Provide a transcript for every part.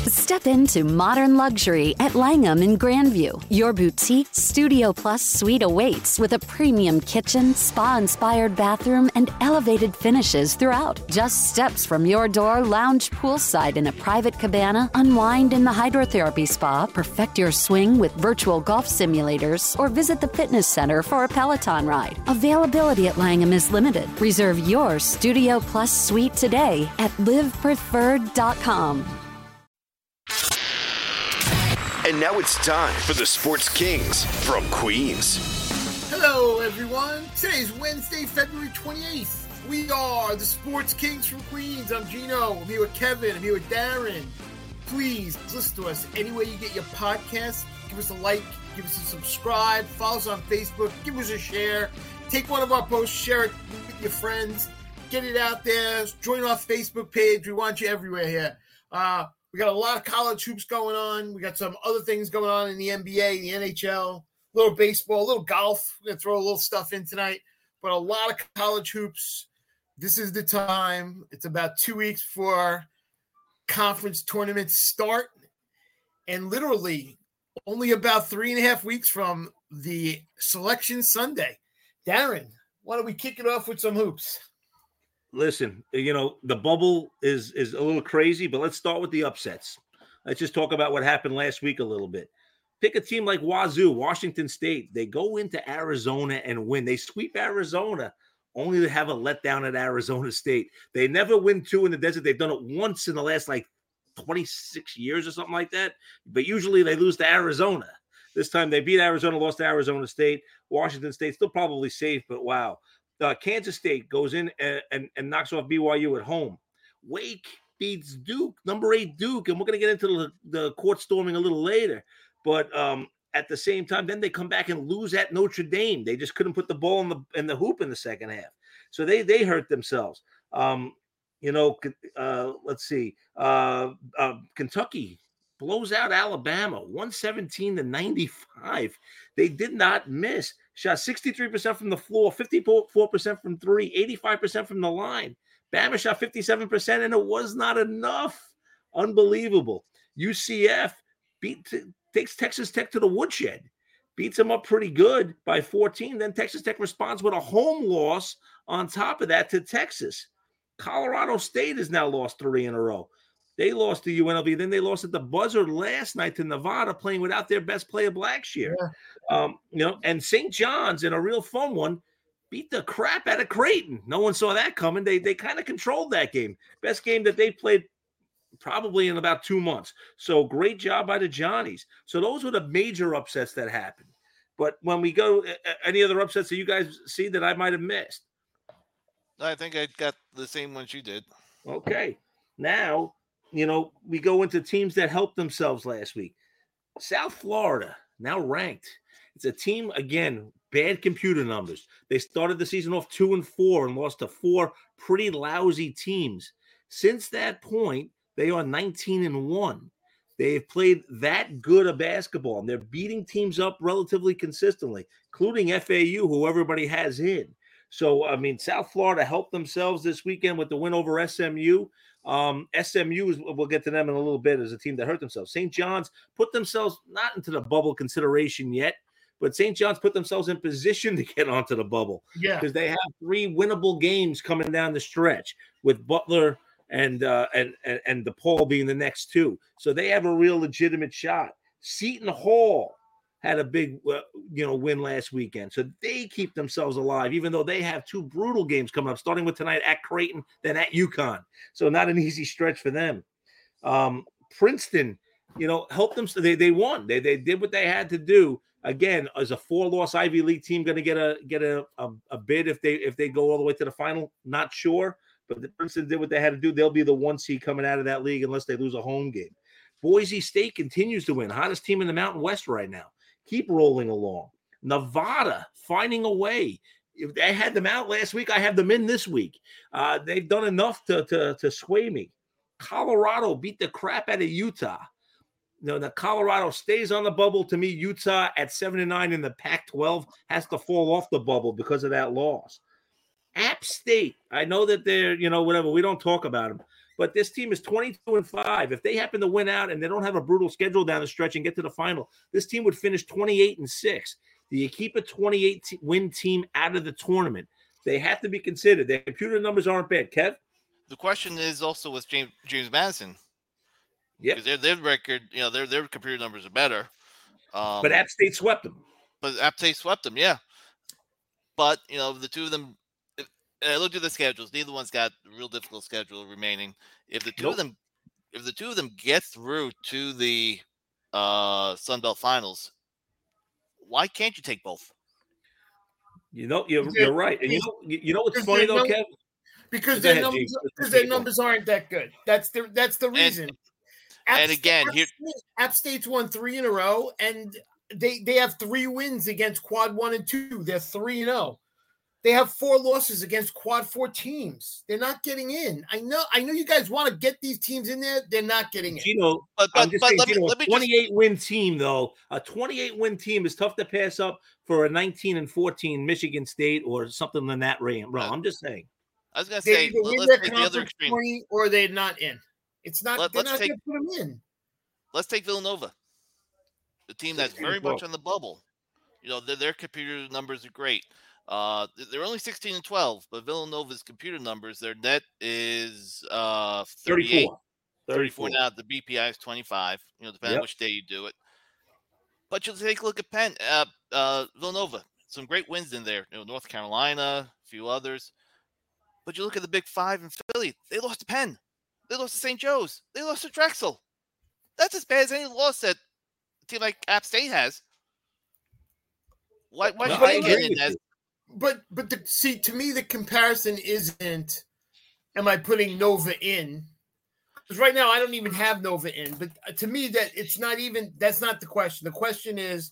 Step into modern luxury at Langham in Grandview. Your boutique Studio Plus suite awaits with a premium kitchen, spa-inspired bathroom, and elevated finishes throughout. Just steps from your door, lounge poolside in a private cabana, unwind in the hydrotherapy spa, perfect your swing with virtual golf simulators, or visit the fitness center for a Peloton ride. Availability at Langham is limited. Reserve your Studio Plus suite today at livepreferred.com. And now it's time for the Sports Kings from Queens. Hello, everyone. Today's Wednesday, February 28th. We are the Sports Kings from Queens. I'm Gino. I'm here with Kevin. I'm here with Darren. Please listen to us any way you get your podcast. Give us a like. Give us a subscribe. Follow us on Facebook. Give us a share. Take one of our posts. Share it with your friends. Get it out there. Join our Facebook page. We want you everywhere here. We got a lot of college hoops going on. We got some other things going on in the NBA, the NHL, a little baseball, a little golf. We're going to throw a little stuff in tonight, but a lot of college hoops. This is the time. It's about 2 weeks before conference tournaments start, and literally only about 3.5 weeks from the Selection Sunday. Darren, why don't we kick it off with some hoops? Listen, the bubble is a little crazy, but let's start with the upsets. Let's just talk about what happened last week a little bit. Pick a team like Wazoo, Washington State. They go into Arizona and win. They sweep Arizona only to have a letdown at Arizona State. They never win two in the desert. They've done it once in the last 26 years or something like that. But usually they lose to Arizona. This time they beat Arizona, lost to Arizona State. Washington State still probably safe, but wow. Kansas State goes in and knocks off BYU at home. Wake beats Duke, number 8 Duke, and we're going to get into the court storming a little later. But at the same time, then they come back and lose at Notre Dame. They just couldn't put the ball in the hoop in the second half. So they hurt themselves. Let's see. Kentucky blows out Alabama, 117-95. They did not miss. Shot 63% from the floor, 54% from three, 85% from the line. Bama shot 57%, and it was not enough. Unbelievable. UCF takes Texas Tech to the woodshed, beats them up pretty good by 14. Then Texas Tech responds with a home loss on top of that to Texas. Colorado State has now lost 3 in a row. They lost to UNLV. Then they lost at the buzzer last night to Nevada, playing without their best player, Blackshear. Yeah. And St. John's, in a real fun one, beat the crap out of Creighton. No one saw that coming. They kind of controlled that game. Best game that they played probably in about 2 months. So great job by the Johnnies. So those were the major upsets that happened. But when we go, any other upsets that you guys see that I might have missed? I think I got the same ones you did. Okay. Now, we go into teams that helped themselves last week. South Florida, now ranked. It's a team, again, bad computer numbers. They started the season off 2-4 and lost to 4 pretty lousy teams. Since that point, they are 19-1. They've played that good a basketball, and they're beating teams up relatively consistently, including FAU, who everybody has in. So, South Florida helped themselves this weekend with the win over SMU. SMU, we'll get to them in a little bit, as a team that hurt themselves. St. John's put themselves not into the bubble consideration yet, but St. John's put themselves in position to get onto the bubble. Yeah, because they have 3 winnable games coming down the stretch, with Butler and DePaul being the next 2. So they have a real legitimate shot. Seton Hall had a big, win last weekend. So they keep themselves alive, even though they have 2 brutal games coming up, starting with tonight at Creighton, then at UConn. So not an easy stretch for them. Princeton, helped them. They won. They did what they had to do. Again, as a 4-loss Ivy League team, going to get a bid if they go all the way to the final. Not sure, but the Princeton did what they had to do. They'll be the 1 seed coming out of that league unless they lose a home game. Boise State continues to win, hottest team in the Mountain West right now. Keep rolling along. Nevada finding a way. If I had them out last week, I have them in this week. They've done enough to sway me. Colorado beat the crap out of Utah. The Colorado stays on the bubble. To me, Utah at 7-9 in the Pac-12 has to fall off the bubble because of that loss. App State, I know that they're, whatever. We don't talk about them. But this team is 22-5. If they happen to win out and they don't have a brutal schedule down the stretch and get to the final, this team would finish 28-6. Do you keep a 28-win team out of the tournament? They have to be considered. Their computer numbers aren't bad. Kev? The question is also with James Madison. Yeah. Because their record, their computer numbers are better. But App State swept them. Yeah. But, the two of them, I looked at the schedules. Neither one's got a real difficult schedule remaining. If the two of them get through to the Sun Belt Finals, why can't you take both? You're right. And you know what's funny though, Kev? Because their numbers aren't that good. That's the reason. App State's won 3 in a row, and they have 3 wins against quad 1 and 2. They're 3-0. They have 4 losses against quad 4 teams. They're not getting in. I know you guys want to get these teams in there. They're not getting in. I'm just saying, a 28-win team, though, a 28-win team is tough to pass up for a 19-14 Michigan State or something in that range. Bro, I'm just saying. I was going to say, let's take the other extreme. Or they're not in. It's not. They're not going to put them in. Let's take Villanova, the team that's very much on the bubble. Their computer numbers are great. They're only 16-12, but Villanova's computer numbers, their net is 38. 34 now. The BPI is 25. Depending on which day you do it. But you'll take a look at Penn, Villanova. Some great wins in there. North Carolina, a few others. But you look at the Big Five in Philly. They lost to Penn. They lost to St. Joe's. They lost to Drexel. That's as bad as any loss that a team like App State has. Why should you get in that? But to me, the comparison isn't, am I putting Nova in? Because right now I don't even have Nova in. But to me, that's not the question. The question is,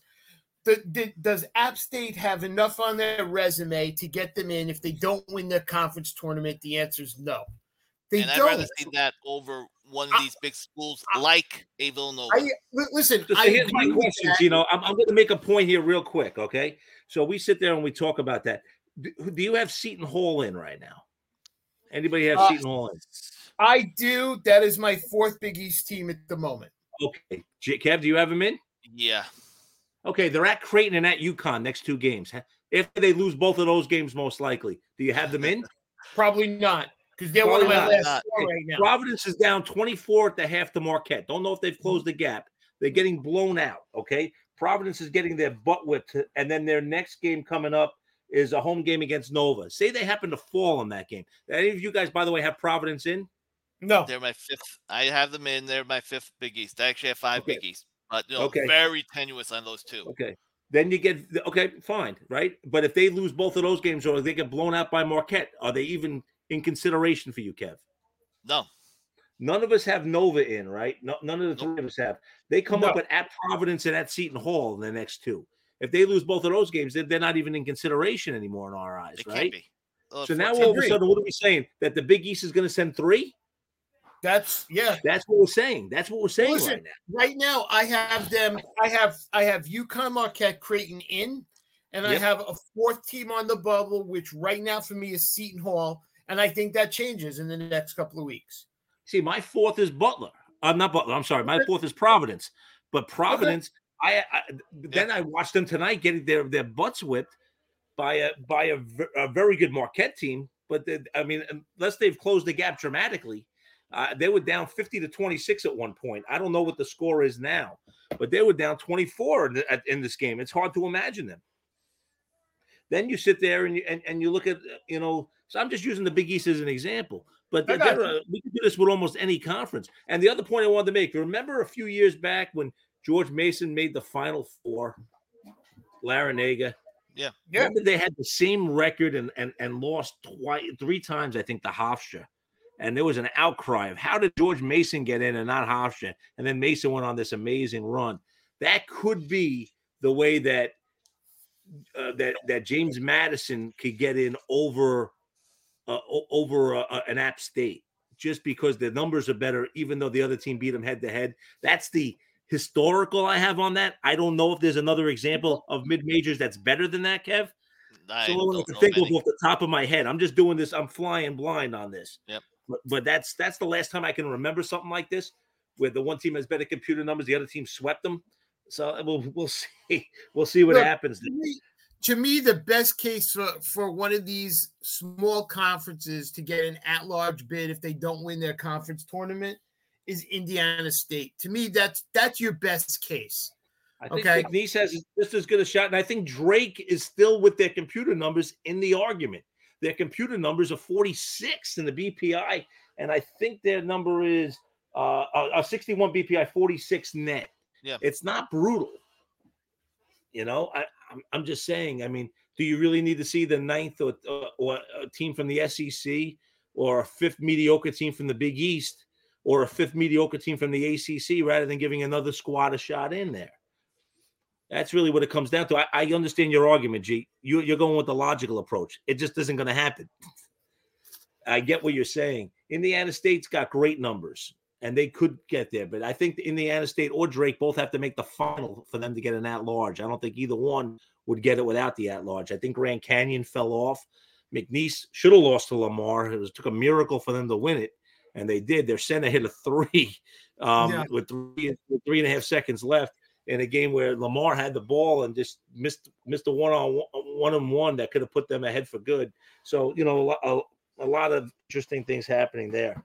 does App State have enough on their resume to get them in if they don't win the conference tournament? The answer is no. I'd rather see that over one of these big schools like a Villanova. Listen, here's my question, Gino. I'm going to make a point here real quick, okay? So we sit there and we talk about that. Do you have Seton Hall in right now? Anybody have Seton Hall in? I do. That is my 4th Big East team at the moment. Okay. Kev, do you have them in? Yeah. Okay, they're at Creighton and at UConn next 2 games. If they lose both of those games, most likely. Do you have them in? Probably not. Because they're one of my last 4 right now. Providence is down 24 at the half to Marquette. Don't know if they've closed the gap. They're getting blown out, okay? Providence is getting their butt whipped, and then their next game coming up is a home game against Nova. Say they happen to fall in that game. Any of you guys, by the way, have Providence in? No. They're my 5th. I have them in. They're my 5th Big East. I actually have 5 Big East. But very tenuous on those 2. Okay. Then you get fine, right? But if they lose both of those games or they get blown out by Marquette, are they even in consideration for you, Kev? No. None of us have Nova in, right? None of the 3 of us have. They come up at Providence and at Seton Hall in the next 2. If they lose both of those games, they're not even in consideration anymore in our eyes, they right? Can't be. So now all of a sudden, what are we saying? That the Big East is going to send 3? That's what we're saying. That's what we're saying. Listen, right now. Right now, I have them. I have UConn, Marquette, Creighton in, and I have a 4th team on the bubble, which right now for me is Seton Hall, and I think that changes in the next couple of weeks. See, my 4th is Butler. I'm not Butler. I'm sorry. My 4th is Providence. But Providence, then I watched them tonight getting their butts whipped by a very good Marquette team. But unless they've closed the gap dramatically. They were down 50-26 at one point. I don't know what the score is now, but they were down 24 in this game. It's hard to imagine them. Then you sit there and you look at, so I'm just using the Big East as an example, but we can do this with almost any conference. And the other point I wanted to make, remember a few years back when George Mason made the Final Four, Larinaga? Yeah. Remember they had the same record and lost 3 times, I think, to Hofstra. And there was an outcry of how did George Mason get in and not Hofstra? And then Mason went on this amazing run. That could be the way that that James Madison could get in over an App State, just because the numbers are better, even though the other team beat them head to head. That's the historical I have on that. I don't know if there's another example of mid-majors that's better than that, Kev. So I don't have to think off the top of my head. I'm just doing this. I'm flying blind on this. Yep. but that's the last time I can remember something like this, where the one team has better computer numbers, the other team swept them. So we'll see. We'll see what happens. To me, the best case for one of these small conferences to get an at-large bid if they don't win their conference tournament is Indiana State. To me, that's your best case. I think McNeese has just as good a shot, and I think Drake is still with their computer numbers in the argument. Their computer numbers are 46 in the BPI, and I think their number is 61 BPI, 46 net. Yeah, it's not brutal. I'm just saying. I mean, do you really need to see the ninth or a team from the SEC, or a fifth mediocre team from the Big East, or a fifth mediocre team from the ACC, rather than giving another squad a shot in there? That's really what it comes down to. I understand your argument, G. You're going with the logical approach. It just isn't going to happen. I get what you're saying. Indiana State's got great numbers, and they could get there. But I think Indiana State or Drake both have to make the final for them to get an at-large. I don't think either one would get it without the at-large. I think Grand Canyon fell off. McNeese should have lost to Lamar. It took a miracle for them to win it, and they did. Their center hit a three with 3.5 seconds left in a game where Lamar had the ball and just missed a one-on-one that could have put them ahead for good. So, a lot of interesting things happening there.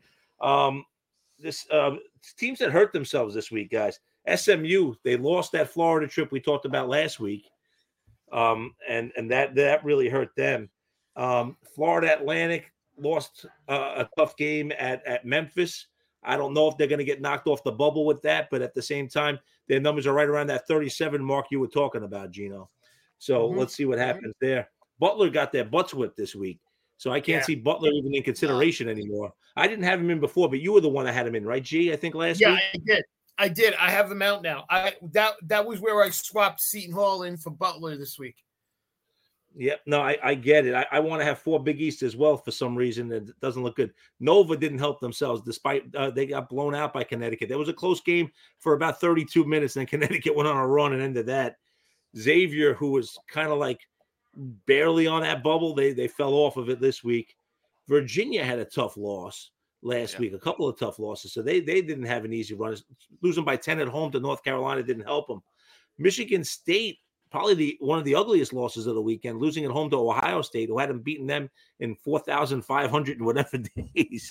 This teams that hurt themselves this week, guys. SMU, they lost that Florida trip we talked about last week, and that really hurt them. Florida Atlantic lost a tough game at Memphis. I don't know if they're going to get knocked off the bubble with that, but at the same time, their numbers are right around that 37 mark you were talking about, Gino. So let's see what happens there. Butler got their butts whipped this week, so I can't see Butler even in consideration anymore. I didn't have him in before, but you were the one that had him in, right, G? I think last week. Yeah, I did. I have him out now. That was where I swapped Seton Hall in for Butler this week. Yep. No, I get it. I want to have 4 Big East as well for some reason. It doesn't look good. Nova didn't help themselves despite they got blown out by Connecticut. There was a close game for about 32 minutes, and then Connecticut went on a run and ended that. Xavier, who was kind of like barely on that bubble, they fell off of it this week. Virginia had a tough loss last week, a couple of tough losses. So they didn't have an easy run. Losing by 10 at home to North Carolina didn't help them. Michigan State, probably one of the ugliest losses of the weekend, losing at home to Ohio State, who hadn't beaten them in 4,500 and whatever days.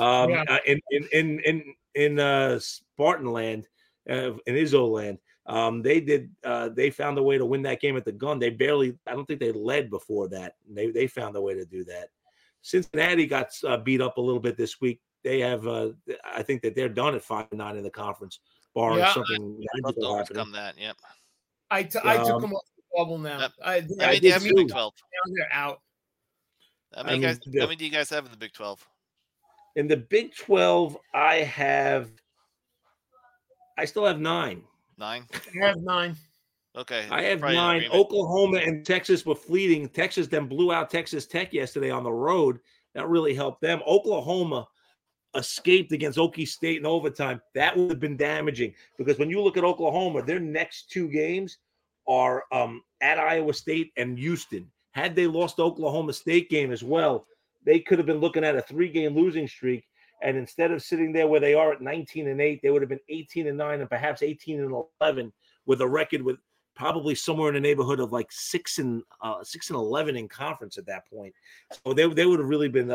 In Spartan land, in Izzo land, they found a way to win that game at the gun. I don't think they led before that. They found a way to do that. Cincinnati got beat up a little bit this week. They have, I think that they're done at 5-9 in the conference, barring something magical happening. Yep. I took them off the bubble now. Yep. I they have the Big 12. They're out. How many do you guys have in the Big 12? In the Big 12, I still have 9. 9? I have 9. Okay. I have 9. Oklahoma and Texas were fleeting. Texas then blew out Texas Tech yesterday on the road. That really helped them. Oklahoma escaped against Okie State in overtime. That would have been damaging because when you look at Oklahoma, their next 2 games are at Iowa State and Houston. Had they lost the Oklahoma State game as well, they could have been looking at a 3-game losing streak. And instead of sitting there where they are at 19-8, they would have been 18-9 and perhaps 18-11 with a record with probably somewhere in the neighborhood of like 6-11 in conference at that point. So they would have really been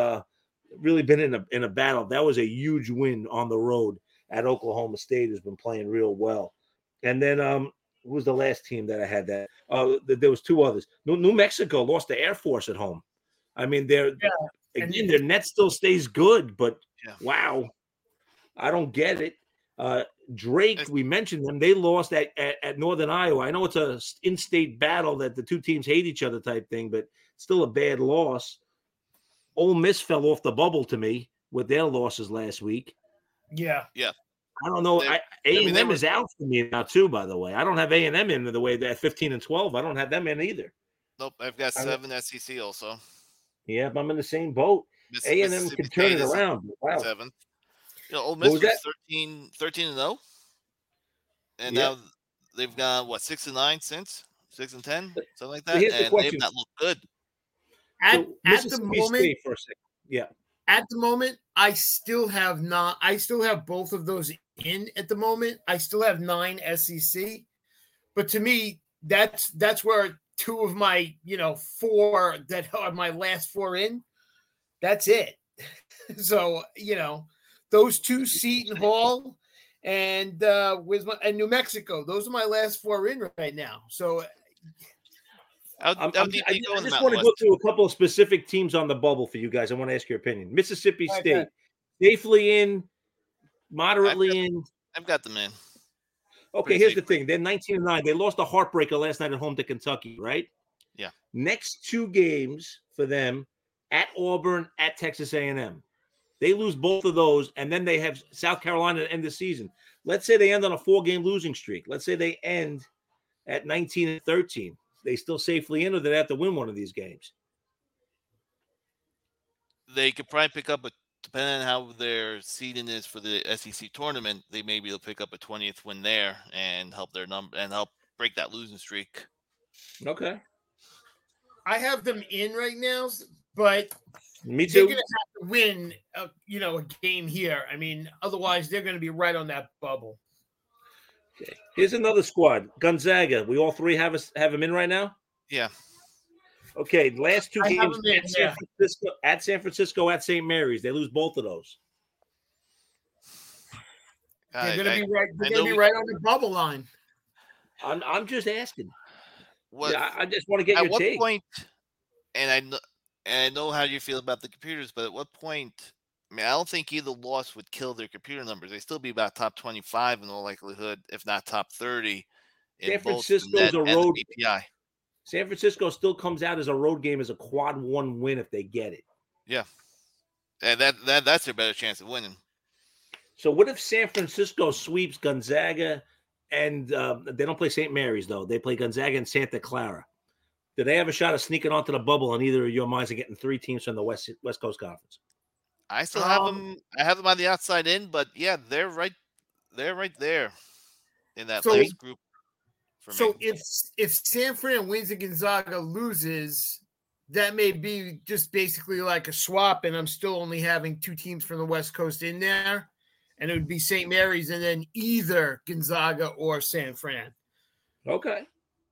in a battle. That was a huge win on the road at Oklahoma State, who's been playing real well. And then who was the last team that I had that? There was 2 others. New Mexico lost to Air Force at home. I mean, their net still stays good, but wow, I don't get it. Drake, we mentioned them. They lost at Northern Iowa. I know it's a in-state battle that the 2 teams hate each other type thing, but still a bad loss. Ole Miss fell off the bubble to me with their losses last week. Yeah. I don't know. A&M is out for me now too, by the way. I don't have A&M in the way that 15-12. I don't have them in either. Nope. I've got 7 SEC also. Yeah, I'm in the same boat. A&M can turn it around. Wow. 7. Ole Miss was 13-0. And now they've gone, 6-9 since? 6-10? Something like that. Here's the question. They've not looked good. At the moment, for a second. Yeah. At the moment, I still have both of those in at the moment. I still have 9 SEC, but to me, that's where 2 of my 4 that are my last 4 in. That's it. So those 2, Seton Hall and New Mexico. Those are my last 4 in right now. So I just want to go through a couple of specific teams on the bubble for you guys. I want to ask your opinion. Mississippi State, safely in, moderately in. I've got them in. Okay, here's the thing. They're 19-9. They lost a heartbreaker last night at home to Kentucky, right? Yeah. Next 2 games for them, at Auburn, at Texas A&M. They lose both of those, and then they have South Carolina to end the season. Let's say they end on a 4-game losing streak. Let's say they end at 19-13. They still safely in, or they have to win one of these games? They could probably pick up depending on how their seeding is for the SEC tournament, they may be able to pick up a 20th win there and help their number and help break that losing streak. Okay. I have them in right now, but me too. They're going to have to win, a game here. I mean, otherwise they're going to be right on that bubble. Okay. Here's another squad. Gonzaga. We all 3 have them in right now? Yeah. Okay, last 2 games at San Francisco, at St. Mary's. They lose both of those. They're going to be right. They're going to be right on the bubble line. I'm just asking. What, I just want to get your take. At what point? And I know how you feel about the computers, but at what point? I mean, I don't think either loss would kill their computer numbers. They'd still be about top 25 in all likelihood, if not top 30. San Francisco's a road BPI. San Francisco still comes out as a road game as a quad 1 win if they get it. Yeah, and that's their better chance of winning. So what if San Francisco sweeps Gonzaga and they don't play St. Mary's though? They play Gonzaga and Santa Clara. Do they have a shot of sneaking onto the bubble on either of your minds and getting 3 teams from the West Coast Conference? I still have them. I have them on the outside in, but yeah, they're right there in that last group. So if San Fran wins and Gonzaga loses, that may be just basically like a swap, and I'm still only having 2 teams from the West Coast in there, and it would be St. Mary's and then either Gonzaga or San Fran. Okay.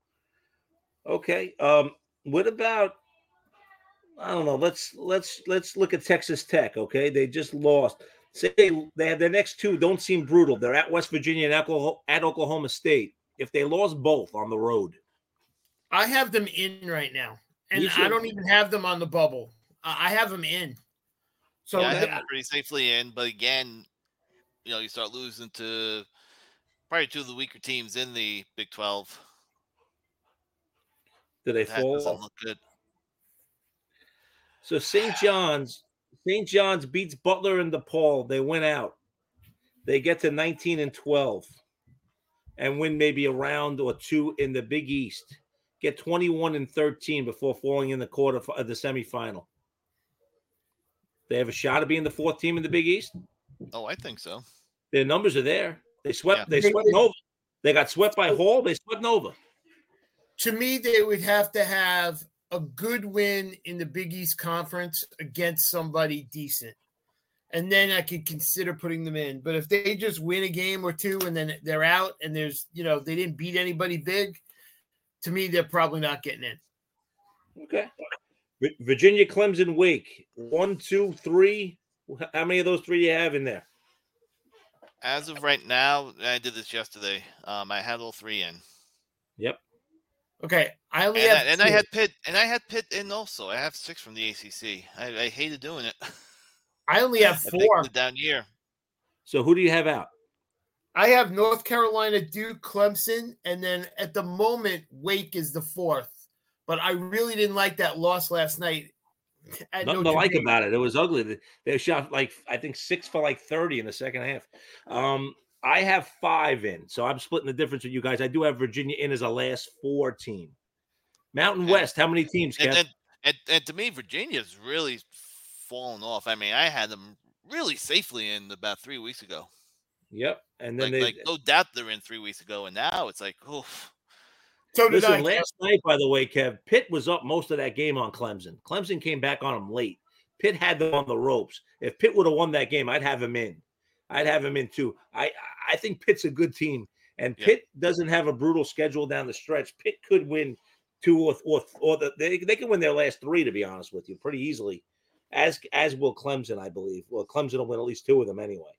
What about? I don't know. Let's look at Texas Tech. Okay, they just lost. Say they have their next 2. Don't seem brutal. They're at West Virginia and at Oklahoma State. If they lost both on the road, I have them in right now, and I don't even have them on the bubble. I have them in. So yeah, I have them pretty safely in, but again, you start losing to probably 2 of the weaker teams in the Big 12. Do they fall? Doesn't look good. So St. John's beats Butler and DePaul. They win out. They get to 19-12 and win maybe a round or 2 in the Big East. Get 21-13 before falling in the quarter of the semifinal. They have a shot of being the 4th team in the Big East. Oh, I think so. Their numbers are there. They swept Nova. They got swept by Hall. They swept Nova. To me, they would have to have a good win in the Big East Conference against somebody decent. And then I could consider putting them in. But if they just win a game or 2 and then they're out and there's, they didn't beat anybody big, to me, they're probably not getting in. Okay. Virginia, Clemson, Wake. 1, 2, 3. How many of those 3 do you have in there? As of right now, I did this yesterday. I had all 3 in. Yep. Okay. I only have two. I had Pitt in also. I have 6 from the ACC. I hated doing it. I only have 4 down year. So who do you have out? I have North Carolina, Duke, Clemson, and then at the moment, Wake is the 4th. But I really didn't like that loss last night. Nothing to like about it. It was ugly. They shot I think 6 for 30 in the second half. I have 5 in, so I'm splitting the difference with you guys. I do have Virginia in as a last 4 team. Mountain West, how many teams, Kev? And to me, Virginia's really fallen off. I mean, I had them really safely in about 3 weeks ago. Yep. And then no doubt they're in 3 weeks ago, and now it's like, oof. So last night, by the way, Kev, Pitt was up most of that game on Clemson. Clemson came back on them late. Pitt had them on the ropes. If Pitt would have won that game, I'd have him in. I'd have him in too. I think Pitt's a good team, and Pitt doesn't have a brutal schedule down the stretch. Pitt could win 2 they can win their last 3, to be honest with you, pretty easily, as will Clemson, I believe. Well, Clemson will win at least 2 of them anyway.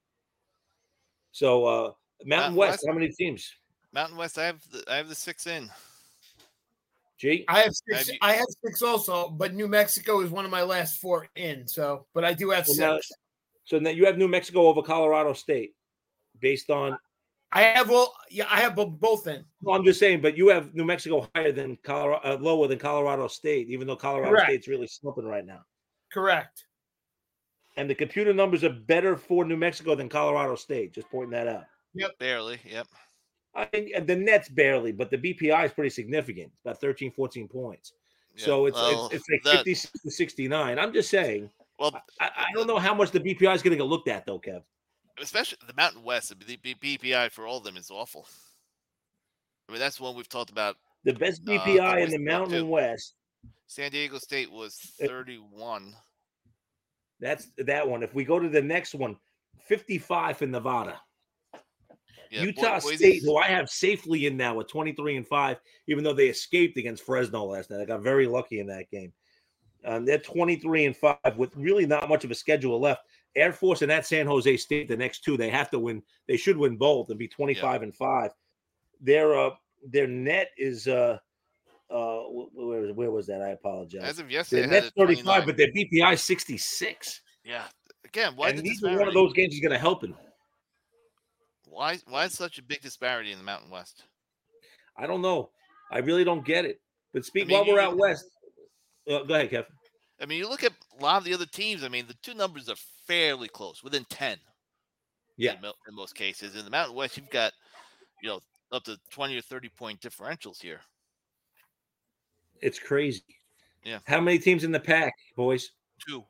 So Mountain West, how many teams? Mountain West, I have the 6 in. G? I have 6. I have 6 also, but New Mexico is one of my last 4 in. So, but I do have 6. So now you have New Mexico over Colorado State, based on. I have both in. Well, I'm just saying, but you have New Mexico higher than lower than Colorado State, even though Colorado State's really slumping right now. Correct. And the computer numbers are better for New Mexico than Colorado State. Just pointing that out. Yep, barely. Yep. I mean, the net's barely, but the BPI is pretty significant. It's about 13, 14 points. Yeah, so it's like 56 to 69. I'm just saying. Well, I don't know how much the BPI is going to get looked at, though, Kev. Especially the Mountain West, the BPI for all of them is awful. I mean, that's one we've talked about. The best BPI in the Mountain West. San Diego State was 31. That's that one. If we go to the next one, 55 in Nevada. Yeah, Utah State, who I have safely in now with 23-5, even though they escaped against Fresno last night. I got very lucky in that game. They're 23-5 with really not much of a schedule left. Air Force and at San Jose State, the next 2, they have to win. They should win both and be 25-5. Their net is where was that? I apologize. As of yesterday, their net's 35, but their BPI is 66. Yeah. Again, why? And neither one of those games is going to help him. Why is such a big disparity in the Mountain West? I don't know. I really don't get it. But while we're out west, go ahead, Kevin. I mean, you look at a lot of the other teams. I mean, the 2 numbers are fairly close, within 10. Yeah, in most cases. In the Mountain West, you've got up to 20 or 30 point differentials here. It's crazy. Yeah. How many teams in the pack, boys? 2.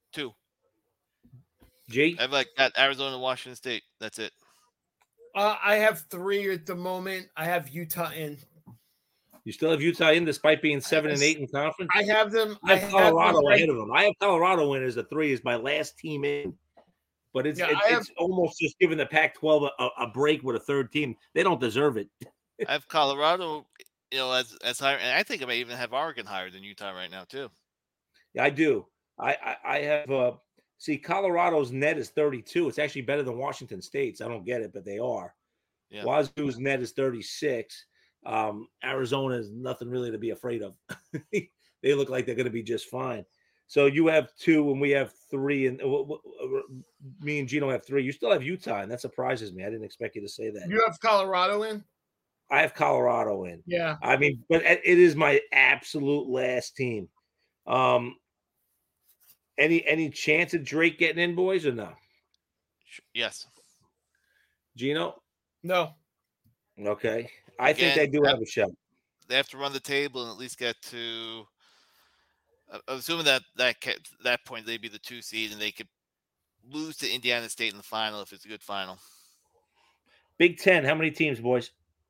G? I've got Arizona and Washington State. That's it. I have 3 at the moment. I have Utah in. You still have Utah in despite being 7 and 8 in conference? I have them. I have Colorado ahead of them. I have Colorado in as a 3 as my last team in. But it's almost just giving the Pac-12 a break with a 3rd team. They don't deserve it. I have Colorado, as higher, and I think I may even have Oregon higher than Utah right now too. Yeah, I do. I have Colorado's net is 32. It's actually better than Washington State's. I don't get it, but they are. Yeah. Wazoo's net is 36. Arizona is nothing really to be afraid of. They look like they're going to be just fine. So you have 2 and we have 3, and me and Gino have 3. You still have Utah, and that surprises me. I didn't expect you to say that. You have Colorado in? I have Colorado in. Yeah. I mean, but it is my absolute last team. Any chance of Drake getting in, boys, or no? Yes. Gino? No. Okay. I think they do have a shot. They have to run the table and at least get to. I'm assuming that point they'd be the 2 seed and they could lose to Indiana State in the final if it's a good final. Big Ten. How many teams, boys?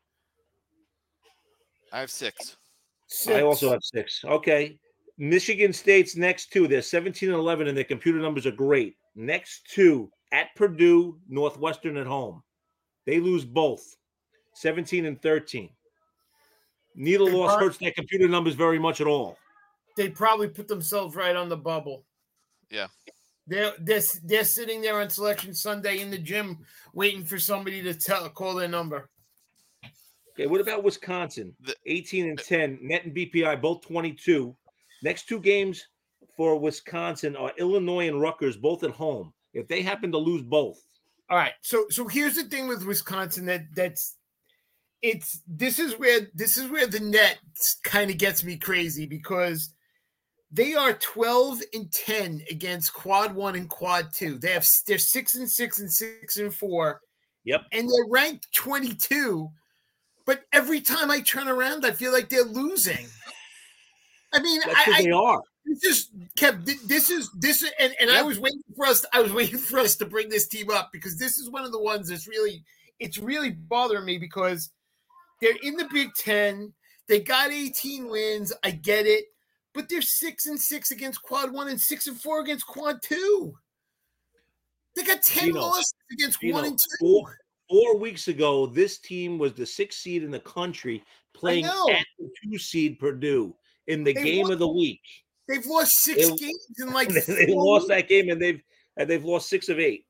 I have 6. I also have 6. Okay. Michigan State's next 2. They're 17-11, and their computer numbers are great. Next 2 at Purdue, Northwestern at home. They lose both, 17-13. Neither loss hurts their computer numbers very much at all. They probably put themselves right on the bubble. Yeah. They're sitting there on Selection Sunday in the gym waiting for somebody to call their number. Okay, what about Wisconsin? 18-10, net and BPI, both 22. Next 2 games for Wisconsin are Illinois and Rutgers, both at home. If they happen to lose both. All right. So here's the thing with Wisconsin this is where the net kind of gets me crazy because they are 12-10 against quad 1 and quad 2. They're 6-6 and 6-4. Yep. And they're ranked 22. But every time I turn around, I feel like they're losing. I mean, they are. This is, and I was waiting for us to bring this team up because this is one of the ones that's really bothering me because they're in the Big Ten. They got 18 wins. I get it, but they're 6-6 against quad 1 and 6-4 against quad 2. They got 10 losses against 1 and 2. 4 weeks ago, this team was the 6th seed in the country playing at the 2 seed Purdue in the game of the week. They've lost 6 games in like they lost that game, and they've lost 6 of 8.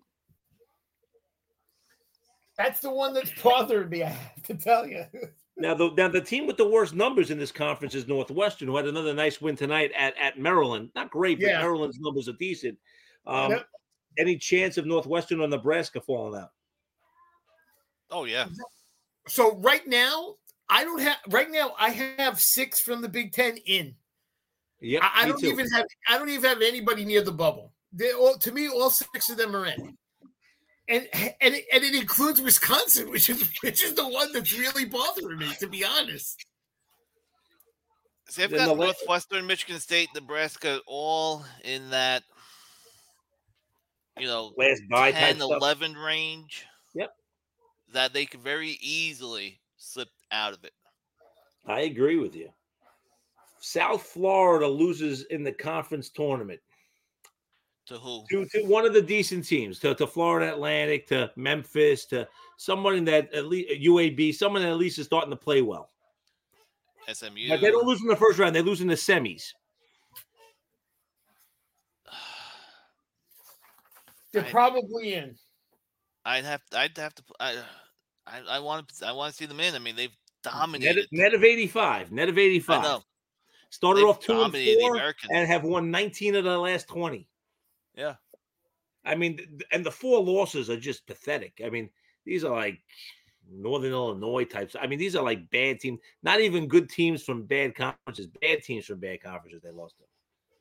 That's the one that's bothering me, I have to tell you. Now the team with the worst numbers in this conference is Northwestern, who had another nice win tonight at Maryland. Not great, but Maryland's numbers are decent. Any chance of Northwestern or Nebraska falling out? Oh yeah. So right now, I have 6 from the Big Ten in. Yeah, I don't even have anybody near the bubble. To me, all 6 of them are in. And it includes Wisconsin, which is the one that's really bothering me, to be honest. So they've got Northwestern, Michigan State, Nebraska, all in that, last bye 10, 11 range. Yep. That they could very easily slip out of it. I agree with you. South Florida loses in the conference tournament. To who? To one of the decent teams, to Florida Atlantic, to Memphis, to someone that at least UAB, someone that at least is starting to play well. SMU. But they don't lose in the first round; they lose in the semis. They're probably in. I'd have to. I want to see them in. I mean, they've dominated. Net of 85. Net of 85. I know. Started off 2-4 and have won 19 of the last 20. Yeah. I mean, and the 4 losses are just pathetic. I mean, these are like Northern Illinois types. I mean, these are like bad teams, not even good teams from bad conferences, bad teams from bad conferences they lost to.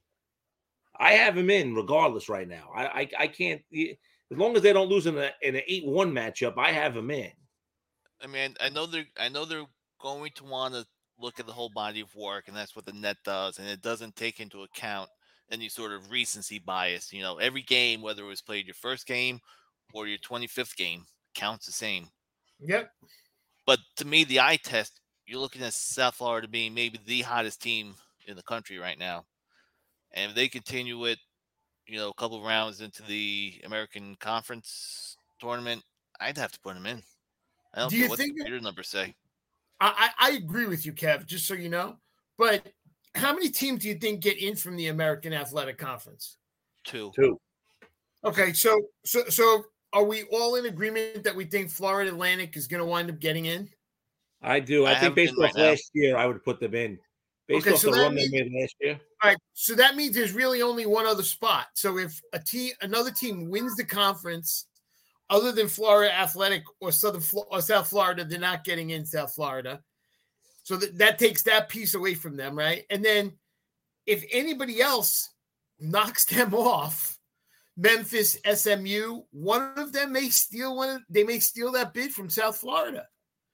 I have them in regardless right now. I can't, as long as they don't lose in an 8-1 matchup, I have them in. I mean, I know they're going to want to look at the whole body of work, and that's what the net does, and it doesn't take into account any sort of recency bias. Every game, whether it was played your first game or your 25th game, counts the same. Yep. But to me, the eye test, you're looking at South Florida being maybe the hottest team in the country right now. And if they continue it, a couple of rounds into the American Conference tournament, I'd have to put them in. I don't care what the computer numbers say. I agree with you, Kev, just so you know. But how many teams do you think get in from the American Athletic Conference? 2. Okay, so are we all in agreement that we think Florida Atlantic is going to wind up getting in? I do. I think based off last year, I would put them in. Based off the run they made last year. All right, so that means there's really only one other spot. So if another team wins the conference, other than Florida Athletic or South Florida, they're not getting in South Florida. So that takes that piece away from them, right? And then if anybody else knocks them off, Memphis, SMU, one of them may steal they may steal that bid from South Florida.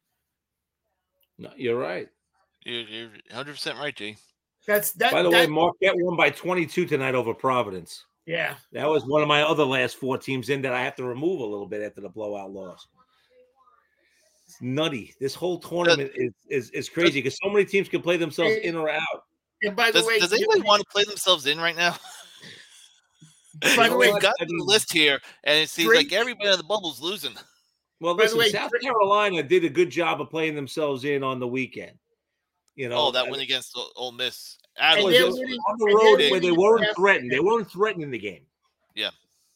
No, you're right. You're 100% right, G. By the way, Marquette won by 22 tonight over Providence. Yeah. That was one of my other last 4 teams in that I have to remove a little bit after the blowout loss. It's nutty. This whole tournament is crazy because so many teams can play themselves in or out. And by the way, does anybody want to play themselves in right now? By the way, we've got the list here, and it seems like everybody in the bubble's losing. Well, listen, South Carolina did a good job of playing themselves in on the weekend. That win against Ole Miss. On the road where they weren't threatened. They weren't threatening the game. Yeah.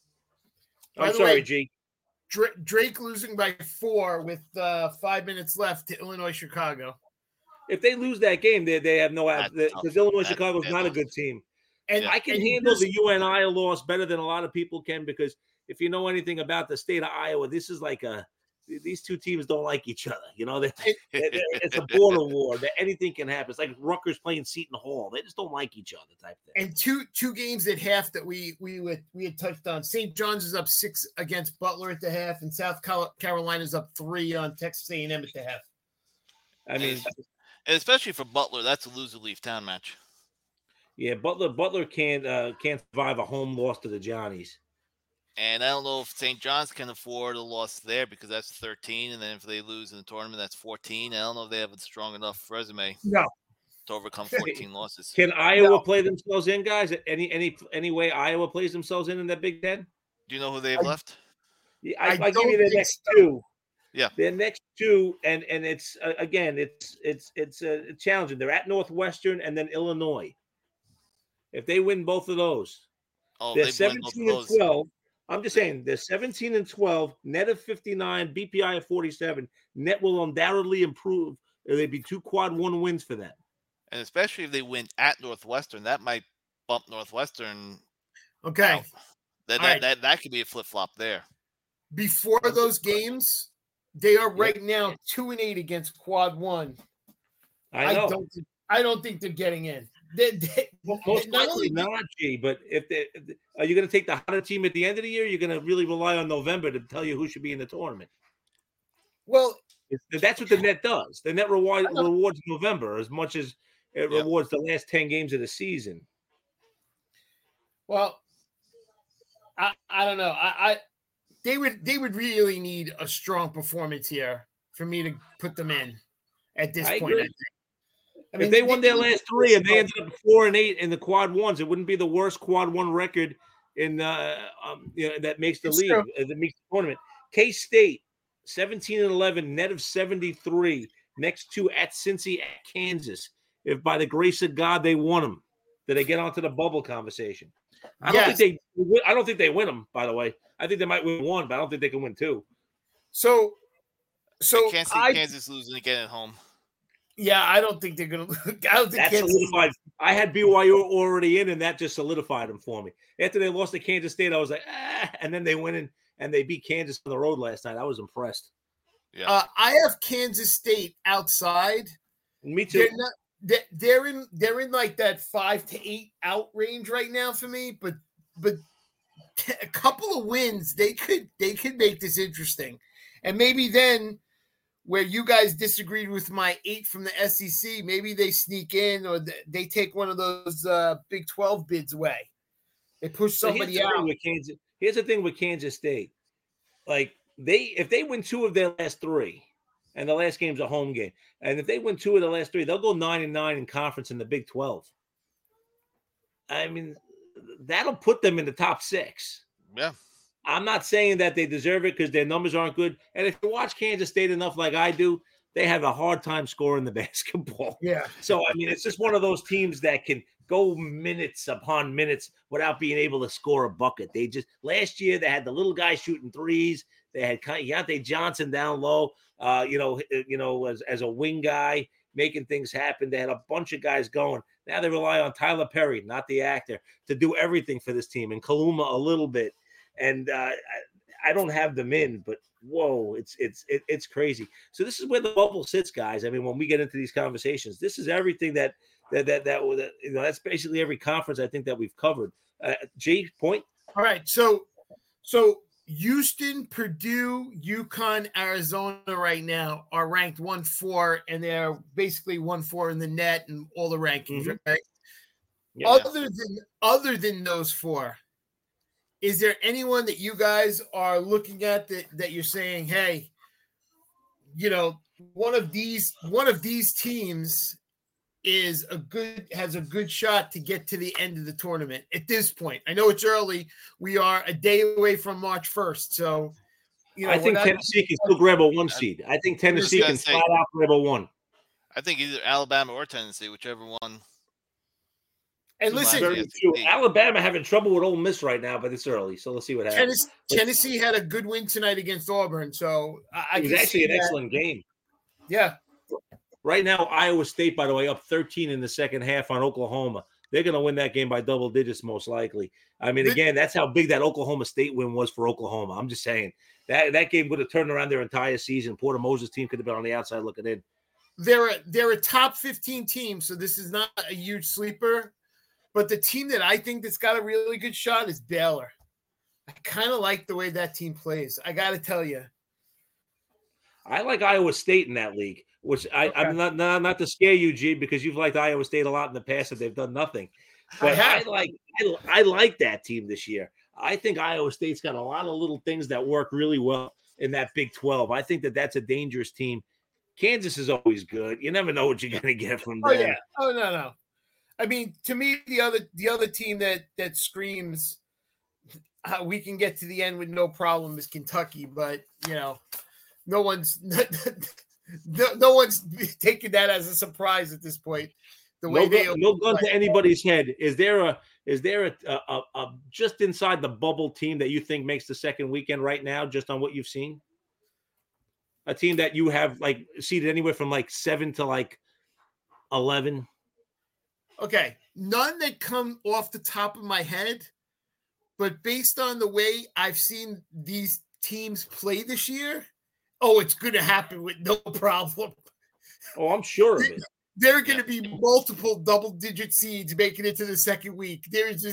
I'm sorry, G. Drake losing by 4 with 5 minutes left to Illinois Chicago. If they lose that game, they have no – because Illinois Chicago is not a good team. And I can handle the UNI loss better than a lot of people can because if you know anything about the state of Iowa, this is like these two teams don't like each other. It's a border war. That anything can happen. It's like Rutgers playing Seton Hall. They just don't like each other type thing. And two games at half that we had touched on. St. John's is up 6 against Butler at the half, and South Carolina's up 3 on Texas A&M at the half. I mean, and especially for Butler, that's a loser-leave town match. Yeah, Butler can't survive a home loss to the Johnnies. And I don't know if St. John's can afford a loss there because that's 13, and then if they lose in the tournament, that's 14. I don't know if they have a strong enough resume. No. to overcome 14 losses. Can Iowa play themselves in, guys? Any way Iowa plays themselves in that Big Ten? Do you know who they've left? I give you their next two. Yeah, their next two, and it's again, it's challenging. They're at Northwestern and then Illinois. If they win both of those, they're 17 and 12. I'm just saying they're 17 and 12, net of 59, BPI of 47. Net will undoubtedly improve. There'd be 2 quad 1 wins for them. And especially if they win at Northwestern, that might bump Northwestern. Okay. Out. That could be a flip-flop there. Before those games, they are right now 2-8 against quad 1. I know. I don't think they're getting in. Most likely not, G. But are you going to take the hotter team at the end of the year? You're going to really rely on November to tell you who should be in the tournament. Well, that's what the net does. The net rewards November as much as it rewards the last 10 games of the season. Well, I don't know. They would really need a strong performance here for me to put them in at this point. I mean, if they won their last 3 and they ended up 4-8 in the quad 1s, it wouldn't be the worst quad 1 record in that makes the league, that makes the tournament. K-State 17-11, net of 73. Next 2 at Cincy, at Kansas. If by the grace of God they won them, do they get onto the bubble conversation? I don't think they win them. By the way, I think they might win 1, but I don't think they can win 2. So I can't see Kansas losing again at home. Yeah, I don't think they're going to. I don't think that solidified. I had BYU already in, and that just solidified them for me. After they lost to Kansas State, I was like, and then they went in and they beat Kansas on the road last night. I was impressed. Yeah, I have Kansas State outside. Me too. They're in like that 5 to 8 out range right now for me, but a couple of wins they could make this interesting, and maybe then where you guys disagreed with my 8 from the SEC, maybe they sneak in or they take one of those Big 12 bids away. They push somebody out. Here's the thing with Kansas State, like if they win 2 of their last 3. And the last game's a home game. And if they win 2 of the last 3, they'll go 9-9 in conference in the Big 12. I mean, that'll put them in the top 6. Yeah. I'm not saying that they deserve it because their numbers aren't good. And if you watch Kansas State enough like I do, they have a hard time scoring the basketball. Yeah. So, I mean, it's just one of those teams that can go minutes upon minutes without being able to score a bucket. Last year, they had the little guy shooting threes. They had Keontae Johnson down low, as a wing guy, making things happen. They had a bunch of guys going. Now they rely on Tyler Perry, not the actor, to do everything for this team, and Kaluma a little bit. And I don't have them in, but whoa, it's crazy. So this is where the bubble sits, guys. I mean, when we get into these conversations, this is everything that that's basically every conference I think that we've covered. Jay, point. All right, so Houston, Purdue, UConn, Arizona right now are ranked 1-4, and they're basically 1-4 in the net and all the rankings. Mm-hmm. Right? Yeah. Other than those 4, is there anyone that you guys are looking at that you're saying, hey, one of these teams has a good shot to get to the end of the tournament at this point? I know it's early. We are a day away from March 1st. So, I think Tennessee can still grab a 1 seed. I think Tennessee can flat out grab a 1. I think either Alabama or Tennessee, whichever one. And listen, Alabama having trouble with Ole Miss right now, but it's early, so let's see what happens. Tennessee had a good win tonight against Auburn, so it was actually an excellent game. Yeah. Right now, Iowa State, by the way, up 13 in the second half on Oklahoma. They're going to win that game by double digits, most likely. I mean, again, that's how big that Oklahoma State win was for Oklahoma. I'm just saying that game would have turned around their entire season. Porter Moses' team could have been on the outside looking in. They're a top 15 team, so this is not a huge sleeper. But the team that I think that's got a really good shot is Baylor. I kind of like the way that team plays. I got to tell you. I like Iowa State in that league, which I'm not to scare you, G, because you've liked Iowa State a lot in the past and they've done nothing. But I like that team this year. I think Iowa State's got a lot of little things that work really well in that Big 12. I think that's a dangerous team. Kansas is always good. You never know what you're going to get from them. Oh yeah. Oh no. I mean, to me, the other team that screams we can get to the end with no problem is Kentucky, but no one's no one's taking that as a surprise at this point. The way no gun to anybody's head. Is there a just inside the bubble team that you think makes the second weekend right now, just on what you've seen? A team that you have like seeded anywhere from like 7 to like 11. Okay, none that come off the top of my head, but based on the way I've seen these teams play this year, it's going to happen with no problem. Oh, I'm sure of it. There are going to be multiple double-digit seeds making it to the second week. There's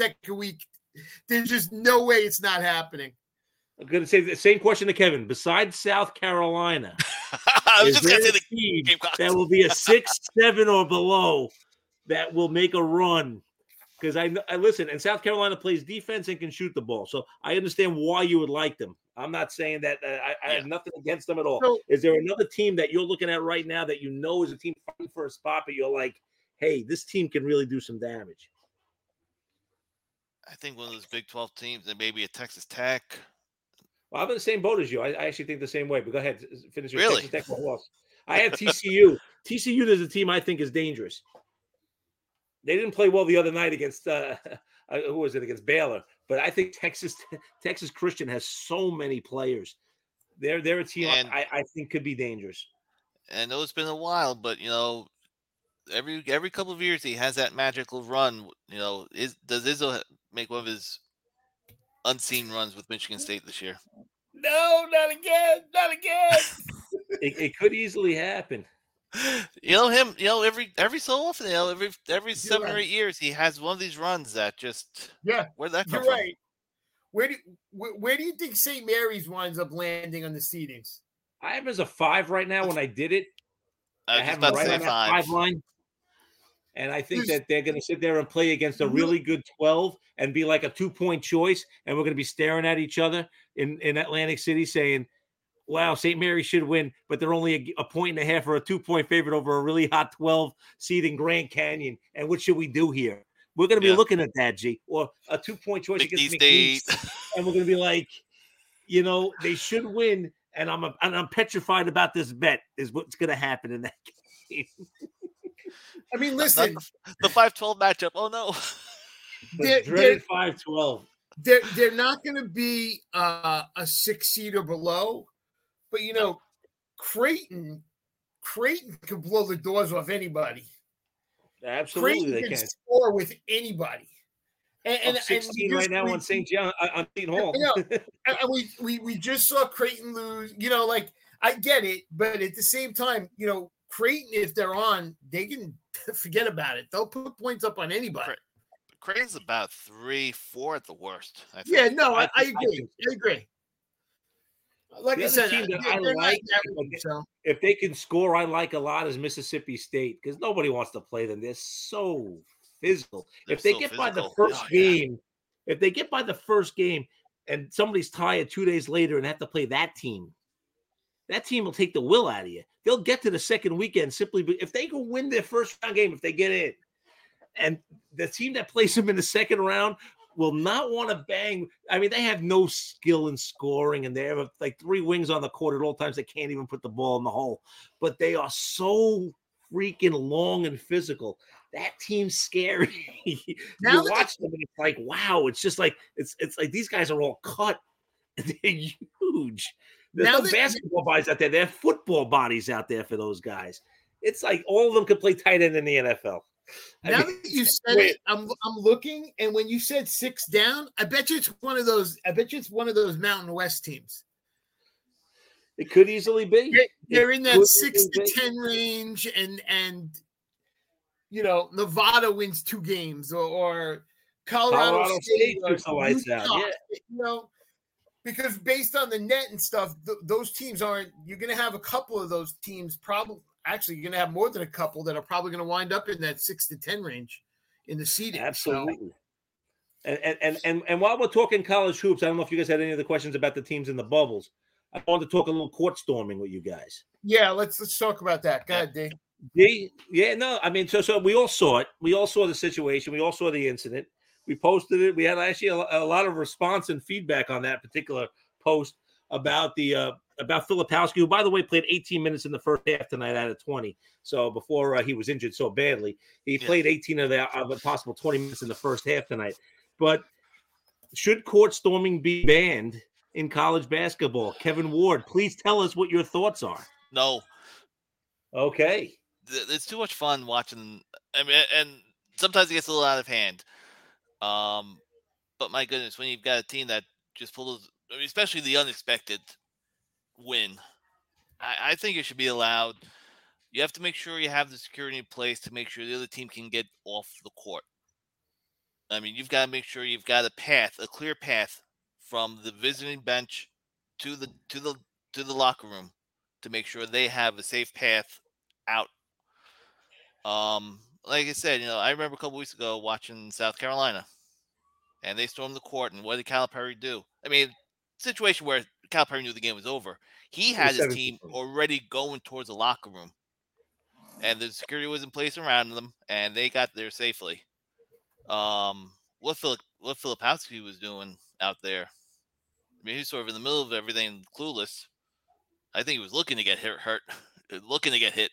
just no way it's not happening. I'm going to say the same question to Kevin. Besides South Carolina, I was just going to say the team that will be a 6, 7 or below that will make a run. Because I listen, and South Carolina plays defense and can shoot the ball. So I understand why you would like them. I'm not saying that I have nothing against them at all. So, is there another team that you're looking at right now that is a team fighting for a spot, but you're like, hey, this team can really do some damage? I think one of those Big 12 teams, and maybe a Texas Tech. Well, I'm in the same boat as you. I actually think the same way. But go ahead, finish your Really? Texas Tech loss. I had TCU. TCU is a team I think is dangerous. They didn't play well the other night against who was it, against Baylor, but I think Texas Christian has so many players. They're a team I think could be dangerous. And I know it's been a while, but every couple of years he has that magical run. Does Izzo make one of his unseen runs with Michigan State this year? No, not again. It could easily happen. Every so often, every 7 or 8 years, he has one of these runs that just where'd that come from? Right. Where do you think St. Mary's winds up landing on the seedings? I have as a 5 right now. When I did it, I have them right on that 5 line, and I think that they're going to sit there and play against a really good 12 and be like a 2-point choice, and we're going to be staring at each other in Atlantic City saying, wow, St. Mary should win, but they're only a 1.5 or a 2-point favorite over a really hot 12 seed in Grand Canyon. And what should we do here? We're going to be looking at that, G, or a 2-point choice against McNeese, and we're going to be like, they should win, and I'm petrified about this bet is what's going to happen in that game. I mean, listen, the 5-12 matchup. Oh no, the dreaded 5-12. They're not going to be a 6 seed or below. But Creighton can blow the doors off anybody. Absolutely, Creighton can score with anybody. And 16 right now on St. John on Seton Hall. And we just saw Creighton lose. I get it, but at the same time, Creighton, if they're on, they can forget about it. They'll put points up on anybody. Creighton's about 3-4 at the worst. I think. Yeah, no, I agree. I agree. Like I said, team that I like, if they can score, I like a lot is Mississippi State, because nobody wants to play them. They're so physical. If they get by the first game, and somebody's tired 2 days later and have to play that team will take the will out of you. They'll get to the second weekend simply if they can win their first round game, if they get in. And the team that plays them in the second round will not want to bang. I mean, they have no skill in scoring, and they have like 3 wings on the court at all times. They can't even put the ball in the hole, but they are so freaking long and physical. That team's scary. You watch them, and it's like, wow. It's just like it's like these guys are all cut. They're huge. There's no basketball bodies out there. There are football bodies out there for those guys. It's like all of them could play tight end in the NFL. Now that you said it, I'm looking, and when you said 6 down, I bet you it's one of those Mountain West teams. It could easily be. They're in that 6 to 10 range, and Nevada wins 2 games, or Colorado State puts the lights out. Yeah, because based on the net and stuff, those teams aren't. You're going to have a couple of those teams probably. Actually, you're going to have more than a couple that are probably going to wind up in that 6 to 10 range in the seeding. Absolutely. So. And while we're talking college hoops, I don't know if you guys had any other questions about the teams in the bubbles, I wanted to talk a little court storming with you guys. Yeah, let's talk about that. Go ahead, D. Yeah, no, I mean, so we all saw it. We all saw the situation. We all saw the incident. We posted it. We had actually a lot of response and feedback on that particular post about Filipowski, who, by the way, played 18 minutes in the first half tonight out of 20. So before he was injured so badly, he played 18 of a possible 20 minutes in the first half tonight. But should court storming be banned in college basketball? Kevin Ward, please tell us what your thoughts are. No. Okay. It's too much fun watching. I mean, and sometimes it gets a little out of hand. But my goodness, when you've got a team that just pulls, I mean, especially the unexpected win, I think it should be allowed. You have to make sure you have the security in place to make sure the other team can get off the court. I mean, you've got to make sure you've got a clear path from the visiting bench to the locker room to make sure they have a safe path out. Like I said, I remember a couple weeks ago watching South Carolina, and they stormed the court, and what did Calipari do? I mean, situation where Calipari knew the game was over. He had his team already going towards the locker room, and the security was in place around them, and they got there safely. What Filipowski was doing out there, I mean, he's sort of in the middle of everything, clueless. I think he was looking to get hurt, looking to get hit.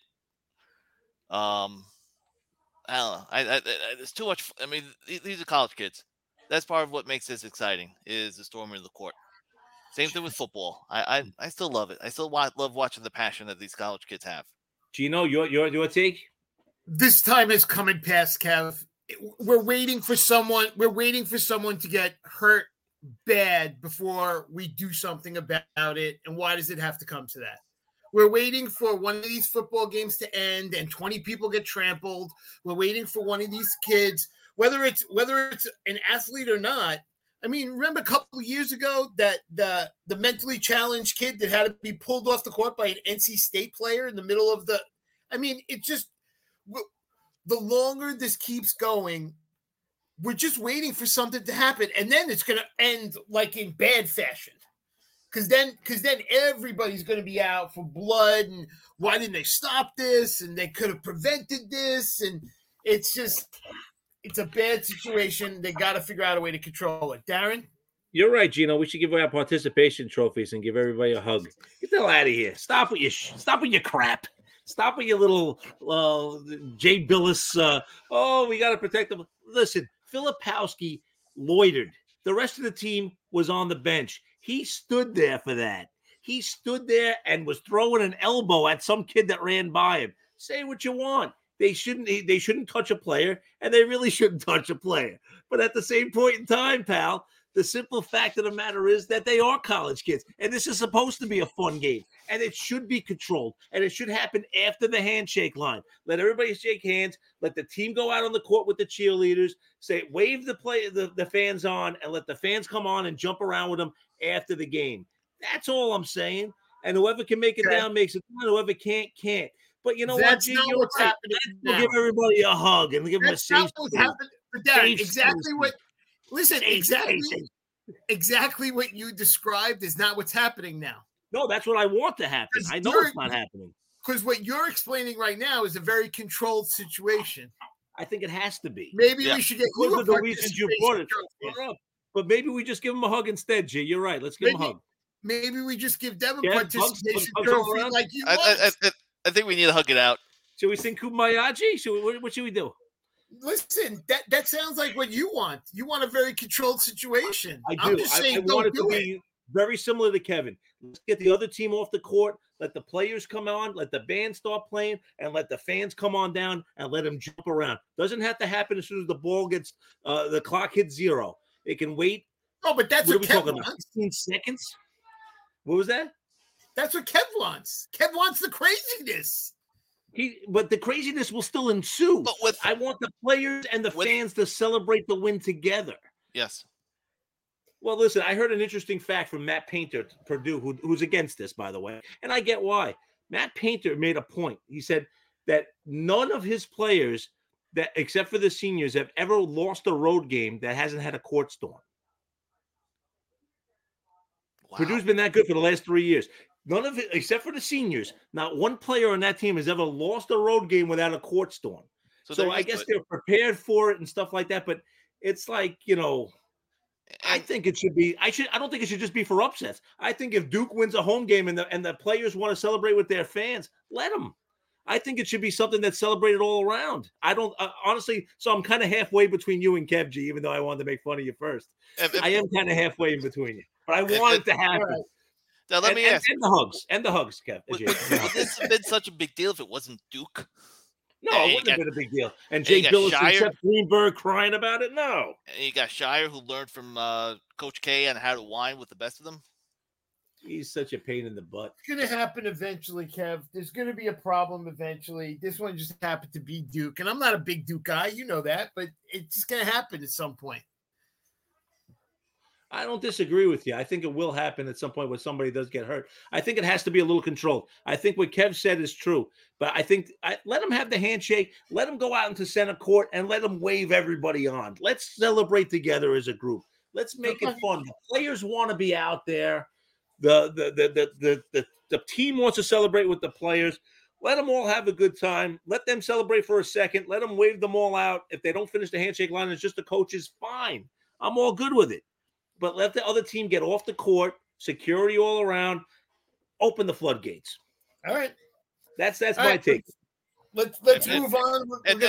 I don't know. There's too much. I mean, these are college kids. That's part of what makes this exciting is the storming of the court. Same thing with football. I still love it. I still love watching the passion that these college kids have. Gino, your take? This time is coming past, Kev. We're waiting for someone. We're waiting for someone to get hurt bad before we do something about it. And why does it have to come to that? We're waiting for one of these football games to end and 20 people get trampled. We're waiting for one of these kids, whether it's an athlete or not. I mean, remember a couple of years ago that the mentally challenged kid that had to be pulled off the court by an NC State player in the middle of the – I mean, it just – the longer this keeps going, we're just waiting for something to happen. And then it's going to end like in bad fashion. Because then everybody's going to be out for blood and why didn't they stop this? And they could have prevented this. And it's a bad situation. They got to figure out a way to control it. Darren? You're right, Gino. We should give away our participation trophies and give everybody a hug. Get the hell out of here. Stop with your crap. Stop with your little Jay Billis. We got to protect them. Listen, Filipowski loitered. The rest of the team was on the bench. He stood there for that. He stood there and was throwing an elbow at some kid that ran by him. Say what you want. They shouldn't touch a player, and they really shouldn't touch a player. But at the same point in time, pal, the simple fact of the matter is that they are college kids, and this is supposed to be a fun game, and it should be controlled, and it should happen after the handshake line. Let everybody shake hands. Let the team go out on the court with the cheerleaders. Wave the fans on, and let the fans come on and jump around with them after the game. That's all I'm saying. And whoever can make it down makes it down. Whoever can't. But you know That's what, G? not You're what's right. happening now. Give everybody a hug and give them a safe. That's not what's happening. Darren, exactly what. Listen, exactly what you described is not what's happening now. No, that's what I want to happen. I know it's not happening. Because what you're explaining right now is a very controlled situation. I think it has to be. Maybe we should get you the reasons you brought it. But maybe we just give them a hug instead, Jay. You're right. Let's give them a hug. Maybe we just give them a participation trophy like you want. I think we need to hug it out. Should we sing Kumbaya, G? What should we do? Listen, that sounds like what you want. You want a very controlled situation. I do. I'm just saying, I want it to be very similar to Kevin. Let's get the other team off the court. Let the players come on. Let the band start playing, and let the fans come on down and let them jump around. Doesn't have to happen as soon as the ball gets the clock hits 0. It can wait. Oh, but that's what Kev wants. 16 seconds. What was that? That's what Kev wants. Kev wants the craziness. But the craziness will still ensue. But I want the players and the fans to celebrate the win together. Yes. Well, listen, I heard an interesting fact from Matt Painter, Purdue, who's against this, by the way, and I get why. Matt Painter made a point. He said that none of his players, that except for the seniors, have ever lost a road game that hasn't had a court storm. Wow. Purdue's been that good for the last 3 years. None of it, except for the seniors, not one player on that team has ever lost a road game without a court storm. So I guess they're prepared for it and stuff like that. But it's like, I think it should be. I don't think it should just be for upsets. I think if Duke wins a home game and the players want to celebrate with their fans, let them. I think it should be something that's celebrated all around. I don't honestly. So I'm kind of halfway between you and Kev G, even though I wanted to make fun of you first. I am kind of halfway in between you, but I want it to happen. Now let me ask. And the hugs, Kev. Would this have been such a big deal if it wasn't Duke? No, it wouldn't have been a big deal. And Jay Billis and Seth Greenberg crying about it? No. And you got Shire, who learned from Coach K on how to whine with the best of them. He's such a pain in the butt. It's going to happen eventually, Kev. There's going to be a problem eventually. This one just happened to be Duke. And I'm not a big Duke guy. You know that. But it's just going to happen at some point. I don't disagree with you. I think it will happen at some point when somebody does get hurt. I think it has to be a little controlled. I think what Kev said is true, but I think let them have the handshake, let them go out into center court, and let them wave everybody on. Let's celebrate together as a group. Let's make it fun. The players want to be out there. The team wants to celebrate with the players. Let them all have a good time. Let them celebrate for a second. Let them wave them all out. If they don't finish the handshake line, it's just the coaches. Fine. I'm all good with it. But let the other team get off the court, security all around, open the floodgates. All right. That's my take. Let's move on.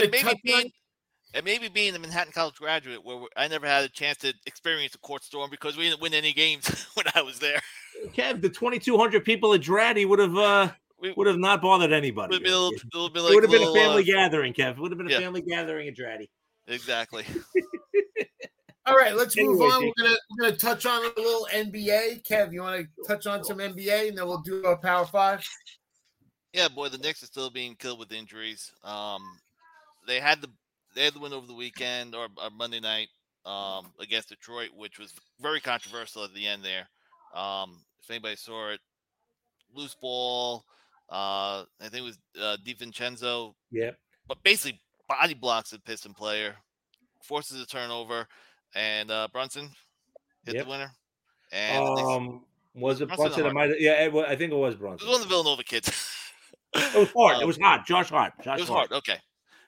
Maybe being a Manhattan College graduate, where I never had a chance to experience a court storm because we didn't win any games when I was there. Kev, the 2,200 people at Draddy would have not bothered anybody. It would have been a family gathering, Kev. It would have been a family gathering at Draddy. Exactly. All right, let's move on. We're gonna touch on a little NBA. Kev, you want to touch on some NBA, and then we'll do a Power Five? Yeah, boy, the Knicks are still being killed with injuries. They had the win over the weekend or Monday night against Detroit, which was very controversial at the end there. If anybody saw it, loose ball. I think it was DiVincenzo. Yep. But basically, body blocks the Piston player, forces a turnover. And Brunson hit the winner. And was it Brunson? I think it was Brunson. It was one of the Villanova kids. It was hard. It was hot. Josh Hart. It was hard. Okay.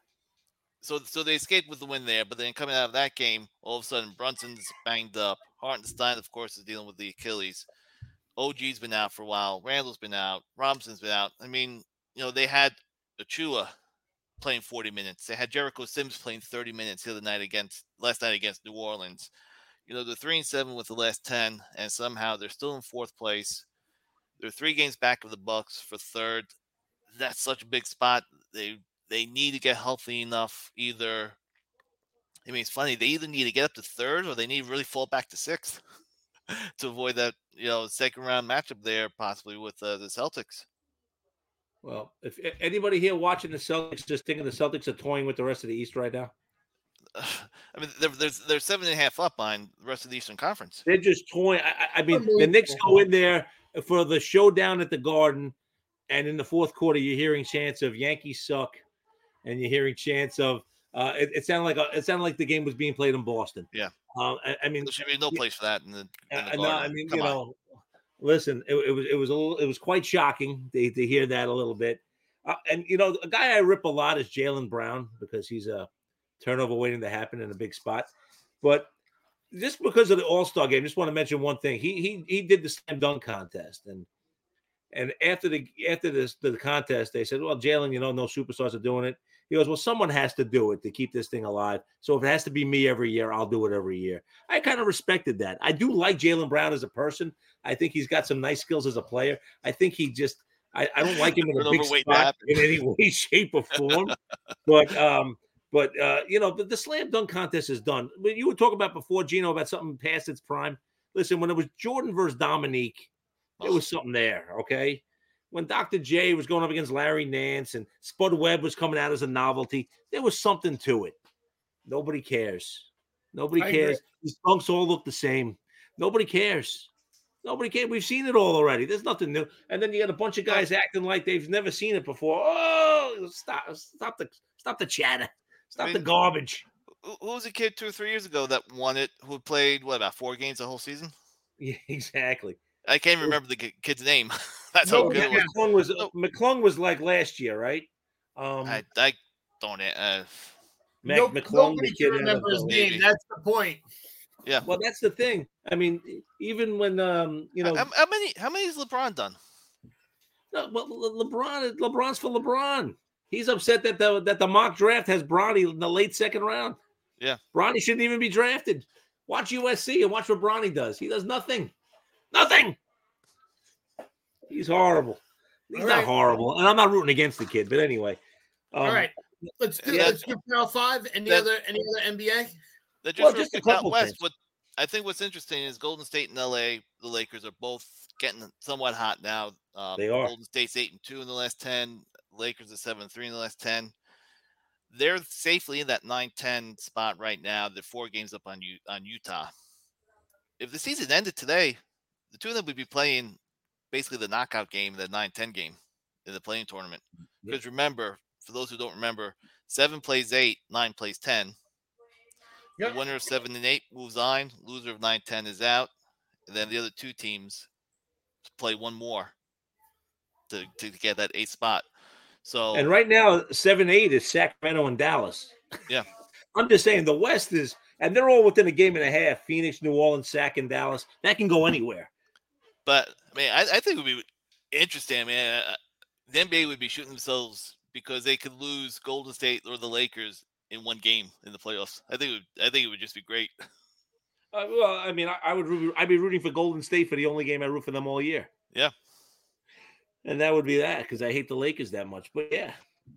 So they escaped with the win there, but then coming out of that game, all of a sudden Brunson's banged up. Hartenstein, of course, is dealing with the Achilles. OG's been out for a while. Randall's been out. Robinson's been out. I mean, they had Achua playing 40 minutes. They had Jericho Sims playing 30 minutes last night against New Orleans. They're 3-7 with the last 10, and somehow they're still in fourth place. They're 3 games back of the Bucks for third. That's such a big spot. They need to get healthy enough. It's funny. They either need to get up to third or they need to really fall back to sixth to avoid that, second round matchup there, possibly with the Celtics. Well, if anybody here watching the Celtics just thinking the Celtics are toying with the rest of the East right now, I mean, they're 7.5 up on the rest of the Eastern Conference. They're just toying. I mean, the Knicks go in there for the showdown at the Garden, and in the fourth quarter, you're hearing chants of Yankees suck, and you're hearing chants of it sounded like the game was being played in Boston. Yeah. I mean, there should be no place for that in the Garden. No, I mean, listen, it was quite shocking to hear that a little bit. And a guy I rip a lot is Jaylen Brown because he's a turnover waiting to happen in a big spot. But just because of the All-Star game, just want to mention one thing. He did the slam dunk contest, and after the contest, they said, "Well, Jaylen, no superstars are doing it." He goes, "Well, someone has to do it to keep this thing alive. So if it has to be me every year, I'll do it every year." I kind of respected that. I do like Jaylen Brown as a person. I think he's got some nice skills as a player. I think he just I don't like him in a big spot in any way, shape, or form. But the slam dunk contest is done. But you were talking about before, Gino, about something past its prime. Listen, when it was Jordan versus Dominique, there was something there, okay? When Dr. J was going up against Larry Nance and Spud Webb was coming out as a novelty, there was something to it. Nobody cares. Nobody cares. These dunks all look the same. Nobody cares. Nobody cares. We've seen it all already. There's nothing new. And then you got a bunch of guys acting like they've never seen it before. Oh, stop the chatter. Stop the garbage. Who was a kid 2 or 3 years ago that won it, who played, about 4 games the whole season? Yeah, exactly. I can't remember the kid's name. That's how good it was. McClung was like last year, right? I don't. McClung, nobody the kid can remember his Maybe. name. That's the point. Yeah. Well, that's the thing. I mean, even when how many has LeBron done? No, well, LeBron's for LeBron. He's upset that the mock draft has Bronny in the late second round. Yeah. Bronny shouldn't even be drafted. Watch USC and watch what Bronny does. He does nothing. Nothing. He's horrible. He's not horrible. And I'm not rooting against the kid, but anyway. All right. Let's do Power 5. Any other NBA? That just a couple West. But I think what's interesting is Golden State and LA, the Lakers are both getting somewhat hot now. They are. Golden State's 8-2 in the last 10. Lakers are 7-3 in the last 10. They're safely in that 9-10 spot right now. They're 4 games up on Utah. If the season ended today, the two of them would be playing basically the knockout game, the 9-10 game in the playing tournament. Because remember, for those who don't remember, 7 plays 8, 9 plays 10. Yep. The winner of 7 and 8 moves on. Loser of 9-10 is out. And then the other two teams play one more to get that 8th spot. So and right now, 7-8 is Sacramento and Dallas. Yeah. I'm just saying the West is, and they're all within a game and a half. Phoenix, New Orleans, Sac, and Dallas. That can go anywhere. But I mean, I think it would be interesting. I mean, the NBA would be shooting themselves because they could lose Golden State or the Lakers in one game in the playoffs. I think it would just be great. Well, I mean, I'd be rooting for Golden State for the only game I root for them all year. Yeah. And that would be that because I hate the Lakers that much. But yeah,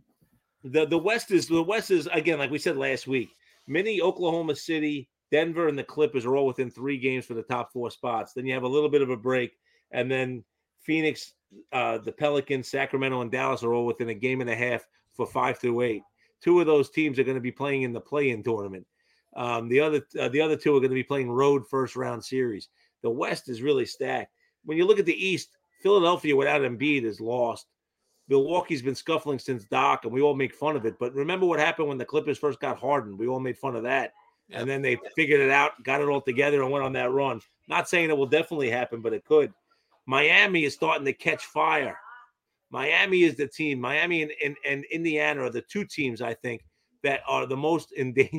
the West is again, like we said last week, Minnie, Oklahoma City, Denver, and the Clippers are all within 3 games for the top 4 spots. Then you have a little bit of a break, and then Phoenix, the Pelicans, Sacramento, and Dallas are all within a game and a half for 5 through 8. 2 of those teams are going to be playing in the play-in tournament. The other 2 are going to be playing road first-round series. The West is really stacked. When you look at the East, Philadelphia without Embiid is lost. Milwaukee's been scuffling since Doc, and we all make fun of it. But remember what happened when the Clippers first got Harden? We all made fun of that. Yep. And then they figured it out, got it all together, and went on that run. Not saying it will definitely happen, but it could. Miami is starting to catch fire. Miami is the team. Miami and Indiana are the 2 teams, I think, that are the most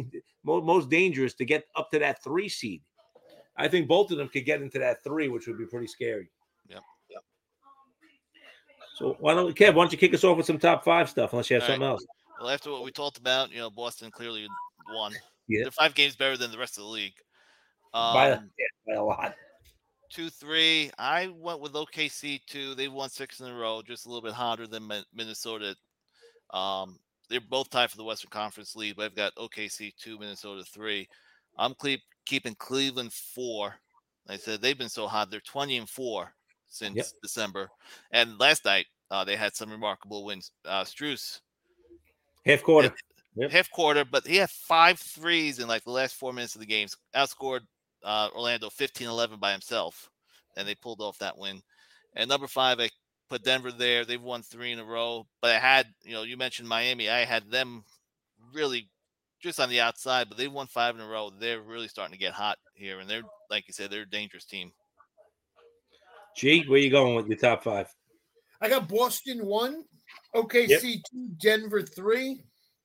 dangerous to get up to that 3 seed. I think both of them could get into that 3, which would be pretty scary. Yep. So why don't you kick us off with some top 5 stuff, unless you have something else? Well, after what we talked about, Boston clearly won. Yeah. They're 5 games better than the rest of the league. By a lot. 2-3. I went with OKC 2. They won 6 in a row, just a little bit hotter than Minnesota. They're both tied for the Western Conference lead, but I've got OKC 2, Minnesota 3. I'm keeping Cleveland 4. Like I said, they've been so hot. They're 20-4 since December. And last night, they had some remarkable wins. Strus. Half quarter. Half quarter, but he had 5 threes in like the last 4 minutes of the game. Outscored Orlando 15-11 by himself, and they pulled off that win. And number 5, I put Denver there. They've won 3 in a row. But I had, you mentioned Miami. I had them really just on the outside, but they've won 5 in a row. They're really starting to get hot here, and they're, like you said, they're a dangerous team. G, where you going with your top 5? I got Boston 1, OKC 2, Denver 3.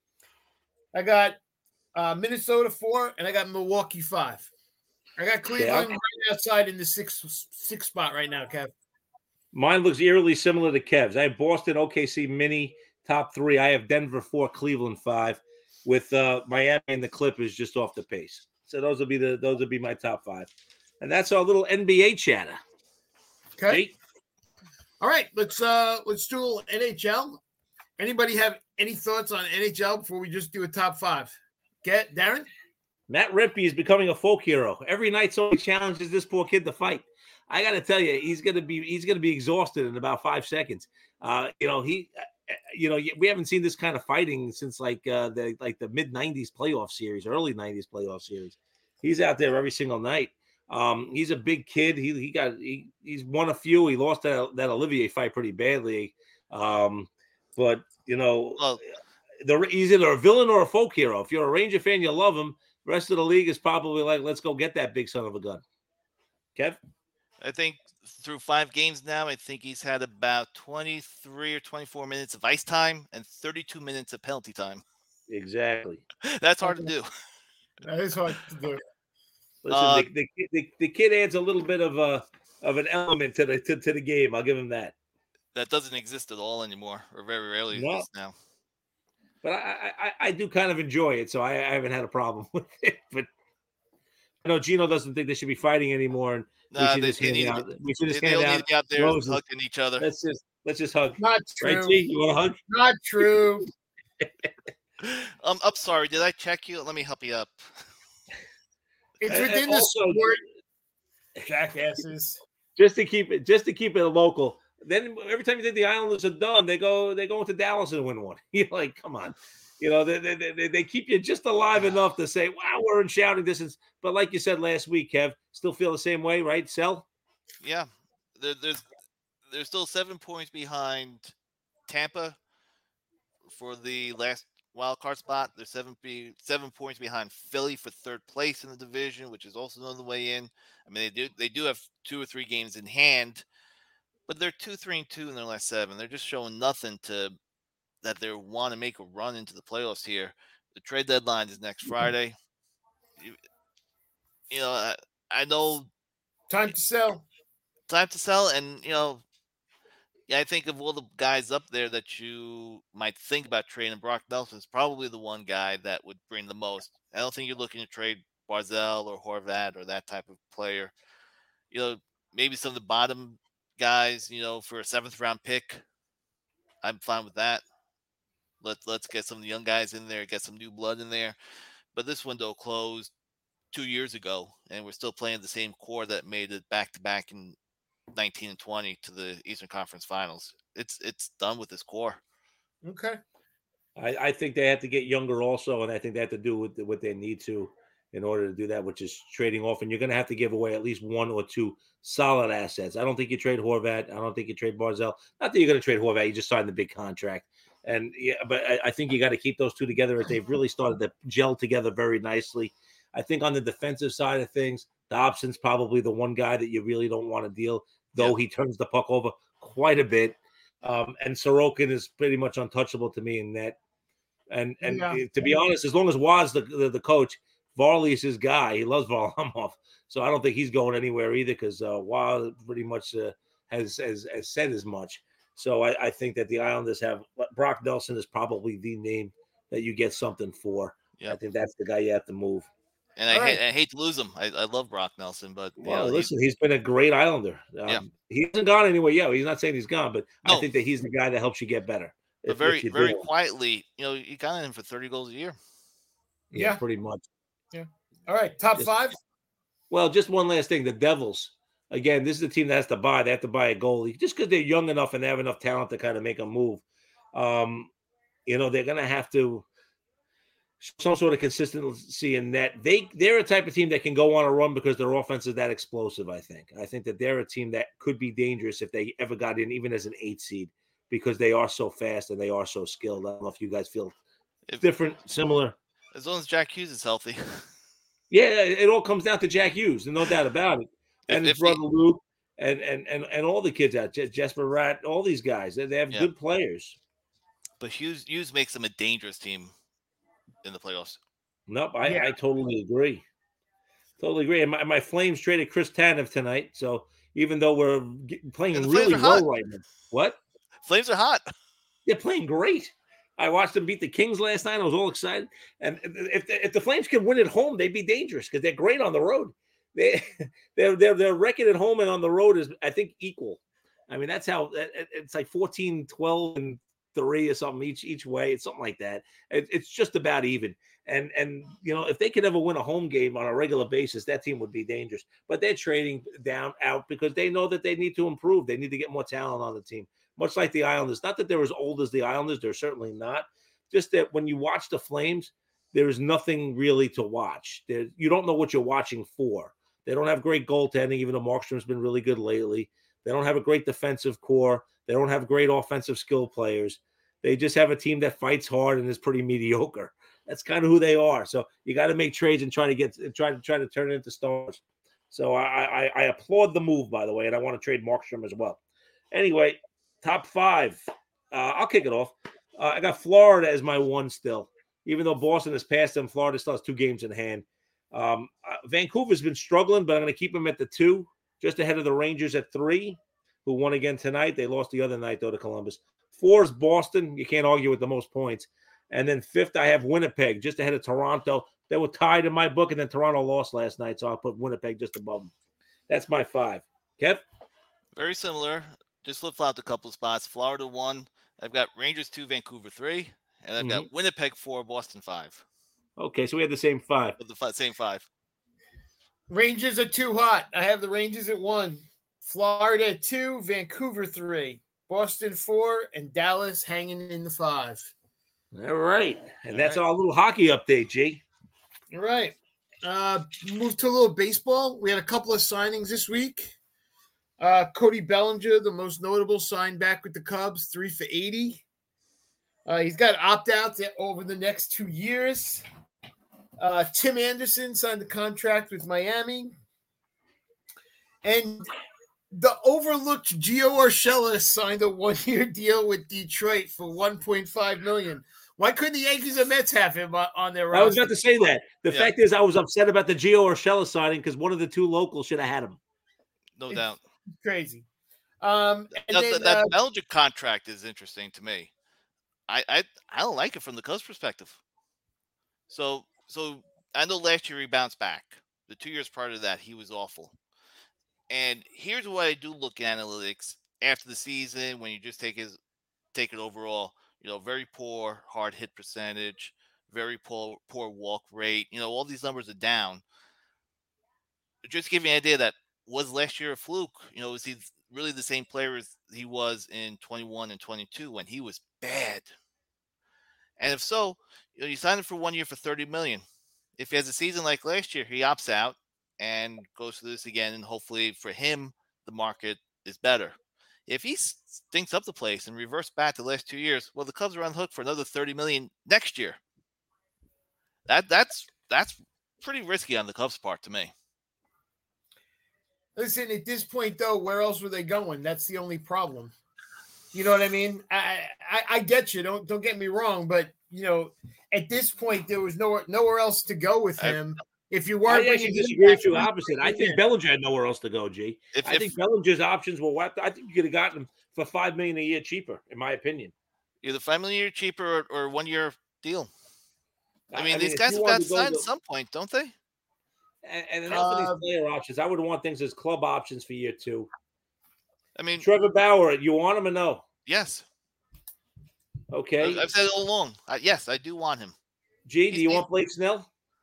I got Minnesota 4, and I got Milwaukee 5. I got Cleveland right outside in the 6 spot right now, Kev. Mine looks eerily similar to Kev's. I have Boston, OKC, Mini, top 3. I have Denver 4, Cleveland 5, with Miami and the Clippers just off the pace. So those will be my top 5, and that's our little NBA chatter. Okay. Jake? All right, let's do NHL. Anybody have any thoughts on NHL before we just do a top 5? Get Darren? Matt Rippey is becoming a folk hero. Every night somebody challenges this poor kid to fight. I got to tell you, he's gonna be exhausted in about 5 seconds. We haven't seen this kind of fighting since the mid '90s playoff series, early '90s playoff series. He's out there every single night. He's a big kid. He's won a few. He lost that Olivier fight pretty badly. But he's either a villain or a folk hero. If you're a Ranger fan, you love him. The rest of the league is probably like, let's go get that big son of a gun. Kev? I think through 5 games now, I think he's had about 23 or 24 minutes of ice time and 32 minutes of penalty time. Exactly. That's hard to do. That is hard to do. Listen, the kid adds a little bit of an element to the game. I'll give him that. That doesn't exist at all anymore, or very rarely exists now. But I do kind of enjoy it, so I haven't had a problem with it. But I know Gino doesn't think they should be fighting anymore, and we should just hand out. We should just hand out. Need to be out there hugging each other. Let's just hug. Not true. Right, G? You want to hug? Not true. I'm sorry. Did I check you? Let me help you up. It's within the sport. Jackasses. Just to keep it local. Then every time you think the Islanders are done, they go into Dallas and win one. You're like, come on. You know, they keep you just alive enough to say, wow, we're in shouting distance. But like you said last week, Kev, still feel the same way, right, Sel? Yeah. They're still 7 points behind Tampa for the last wild card spot. They're 7 points behind Philly for third place in the division, which is also on the way in. I mean, they do have 2 or 3 games in hand, but they're 2-3-2 in their last 7. They're just showing nothing that they want to make a run into the playoffs here. The trade deadline is next Friday. You know, I know. Time to sell. And, you know, yeah, I think of all the guys up there that you might think about trading, Brock Nelson's probably the one guy that would bring the most. I don't think you're looking to trade Barzal or Horvat or that type of player. You know, maybe some of the bottom guys, you know, for a 7th round pick. I'm fine with that. Let's get some of the young guys in there, get some new blood in there. But this window closed 2 years ago, and we're still playing the same core that made it back-to-back in 19 and 20 to the Eastern Conference Finals. It's done with this core. Okay. I think they have to get younger also, and I think they have to do with what they need to in order to do that, which is trading off. And you're going to have to give away at least 1 or 2 solid assets. I don't think you trade Horvat. I don't think you trade Barzal. Not that you're going to trade Horvat. You just signed the big contract. And yeah, but I think you got to keep those two together as they've really started to gel together very nicely. I think on the defensive side of things, Dobson's probably the one guy that you really don't want to deal, though he turns the puck over quite a bit. And Sorokin is pretty much untouchable to me in net. And to be honest, as long as Wad's the coach, Varley is his guy. He loves Varlamov. So I don't think he's going anywhere either because Wad pretty much has said as much. So I think that the Islanders have Brock Nelson is probably the name that you get something for. Yep. I think that's the guy you have to move. And I hate to lose him. I love Brock Nelson, but listen, he's been a great Islander. He hasn't gone anywhere yet. He's not saying he's gone, but I think that he's the guy that helps you get better. But very quietly, you know, you got him for 30 goals a year. Yeah, pretty much. Yeah. All right, top 5. Well, just one last thing. The Devils. Again, this is a team that has to buy. They have to buy a goalie just because they're young enough and they have enough talent to kind of make a move. You know, they're going to have to some sort of consistency in net. They're a type of team that can go on a run because their offense is that explosive, I think. I think that they're a team that could be dangerous if they ever got in, even as an 8 seed, because they are so fast and they are so skilled. I don't know if you guys feel different, similar. As long as Jack Hughes is healthy. Yeah, it all comes down to Jack Hughes, no doubt about it. And his brother Luke and all the kids out, Jesper Ratt, all these guys. They have good players. But Hughes makes them a dangerous team in the playoffs. Nope, I totally agree. Totally agree. And my Flames traded Chris Tanev tonight. So even though we're playing really well right now. What? Flames are hot. They're playing great. I watched them beat the Kings last night. I was all excited. And if the Flames can win at home, they'd be dangerous because they're great on the road. Their record at home and on the road is, I think, equal. I mean, that's how it's like 14, 12, and 3 or something each way. It's something like that. It's just about even. And you know, if they could ever win a home game on a regular basis, that team would be dangerous. But they're trading out because they know that they need to improve. They need to get more talent on the team. Much like the Islanders. Not that they're as old as the Islanders. They're certainly not. Just that when you watch the Flames, there is nothing really to watch. You don't know what you're watching for. They don't have great goaltending, even though Markstrom's been really good lately. They don't have a great defensive core. They don't have great offensive skill players. They just have a team that fights hard and is pretty mediocre. That's kind of who they are. So you got to make trades and try to turn it into stars. So I applaud the move, by the way, and I want to trade Markstrom as well. Anyway, top 5. I'll kick it off. I got Florida as my 1 still. Even though Boston has passed them, Florida still has 2 games in hand. Vancouver's been struggling, but I'm going to keep them at the 2, just ahead of the Rangers at 3, who won again tonight. They lost the other night, though, to Columbus. 4 is Boston. You can't argue with the most points. And then 5th, I have Winnipeg, just ahead of Toronto. They were tied in my book, and then Toronto lost last night, so I'll put Winnipeg just above them. That's my 5. Kev? Very similar. Just flip-flopped a couple of spots. Florida 1. I've got Rangers 2, Vancouver 3. And I've got Winnipeg 4, Boston 5. Okay, so we had the same 5. With the same 5. Rangers are too hot. I have the Rangers at 1. Florida at 2, Vancouver 3. Boston 4, and Dallas hanging in the 5. All right. And that's our little hockey update, G. All right. Move to a little baseball. We had a couple of signings this week. Cody Bellinger, the most notable, signed back with the Cubs, 3 for $80. He's got opt-outs over the next 2 years. Tim Anderson signed the contract with Miami. And the overlooked Gio Urshela signed a 1-year deal with Detroit for $1.5 million. Why couldn't the Yankees or Mets have him on their roster? I was about to say that. The fact is, I was upset about the Gio Urshela signing because one of the 2 locals should have had him. No doubt. Crazy. That Belgian contract is interesting to me. I don't like it from the Cubs' perspective. So I know last year he bounced back. The 2 years prior to that, he was awful. And here's what I do look at analytics after the season when you just take it overall. Very poor hard hit percentage, very poor walk rate. All these numbers are down. Just to give you an idea that was last year a fluke. Was he really the same player as he was in 21 and 22 when he was bad? And if so, you sign him for 1 year for $30 million. If he has a season like last year, he opts out and goes through this again, and hopefully for him, the market is better. If he stinks up the place and reverts back the last 2 years, well, the Cubs are on the hook for another $30 million next year. That's pretty risky on the Cubs' part to me. Listen, at this point, though, where else were they going? That's the only problem. You know what I mean? I get you. Don't get me wrong, but at this point, there was nowhere else to go with him. If you weren't, I actually disagree with you opposite. I think Bellinger had nowhere else to go, G. I think Bellinger's options were whacked. I think you could have gotten him for $5 million a year cheaper, in my opinion. Either $5 million a year cheaper or 1 year deal. I mean, these guys have got to sign at some point, don't they? And enough of these player options. I would want things as club options for year 2. I mean, Trevor Bauer, you want him or no? Yes. Okay. I've said it all along. Yes, I do want him. G, do you want Blake Snell?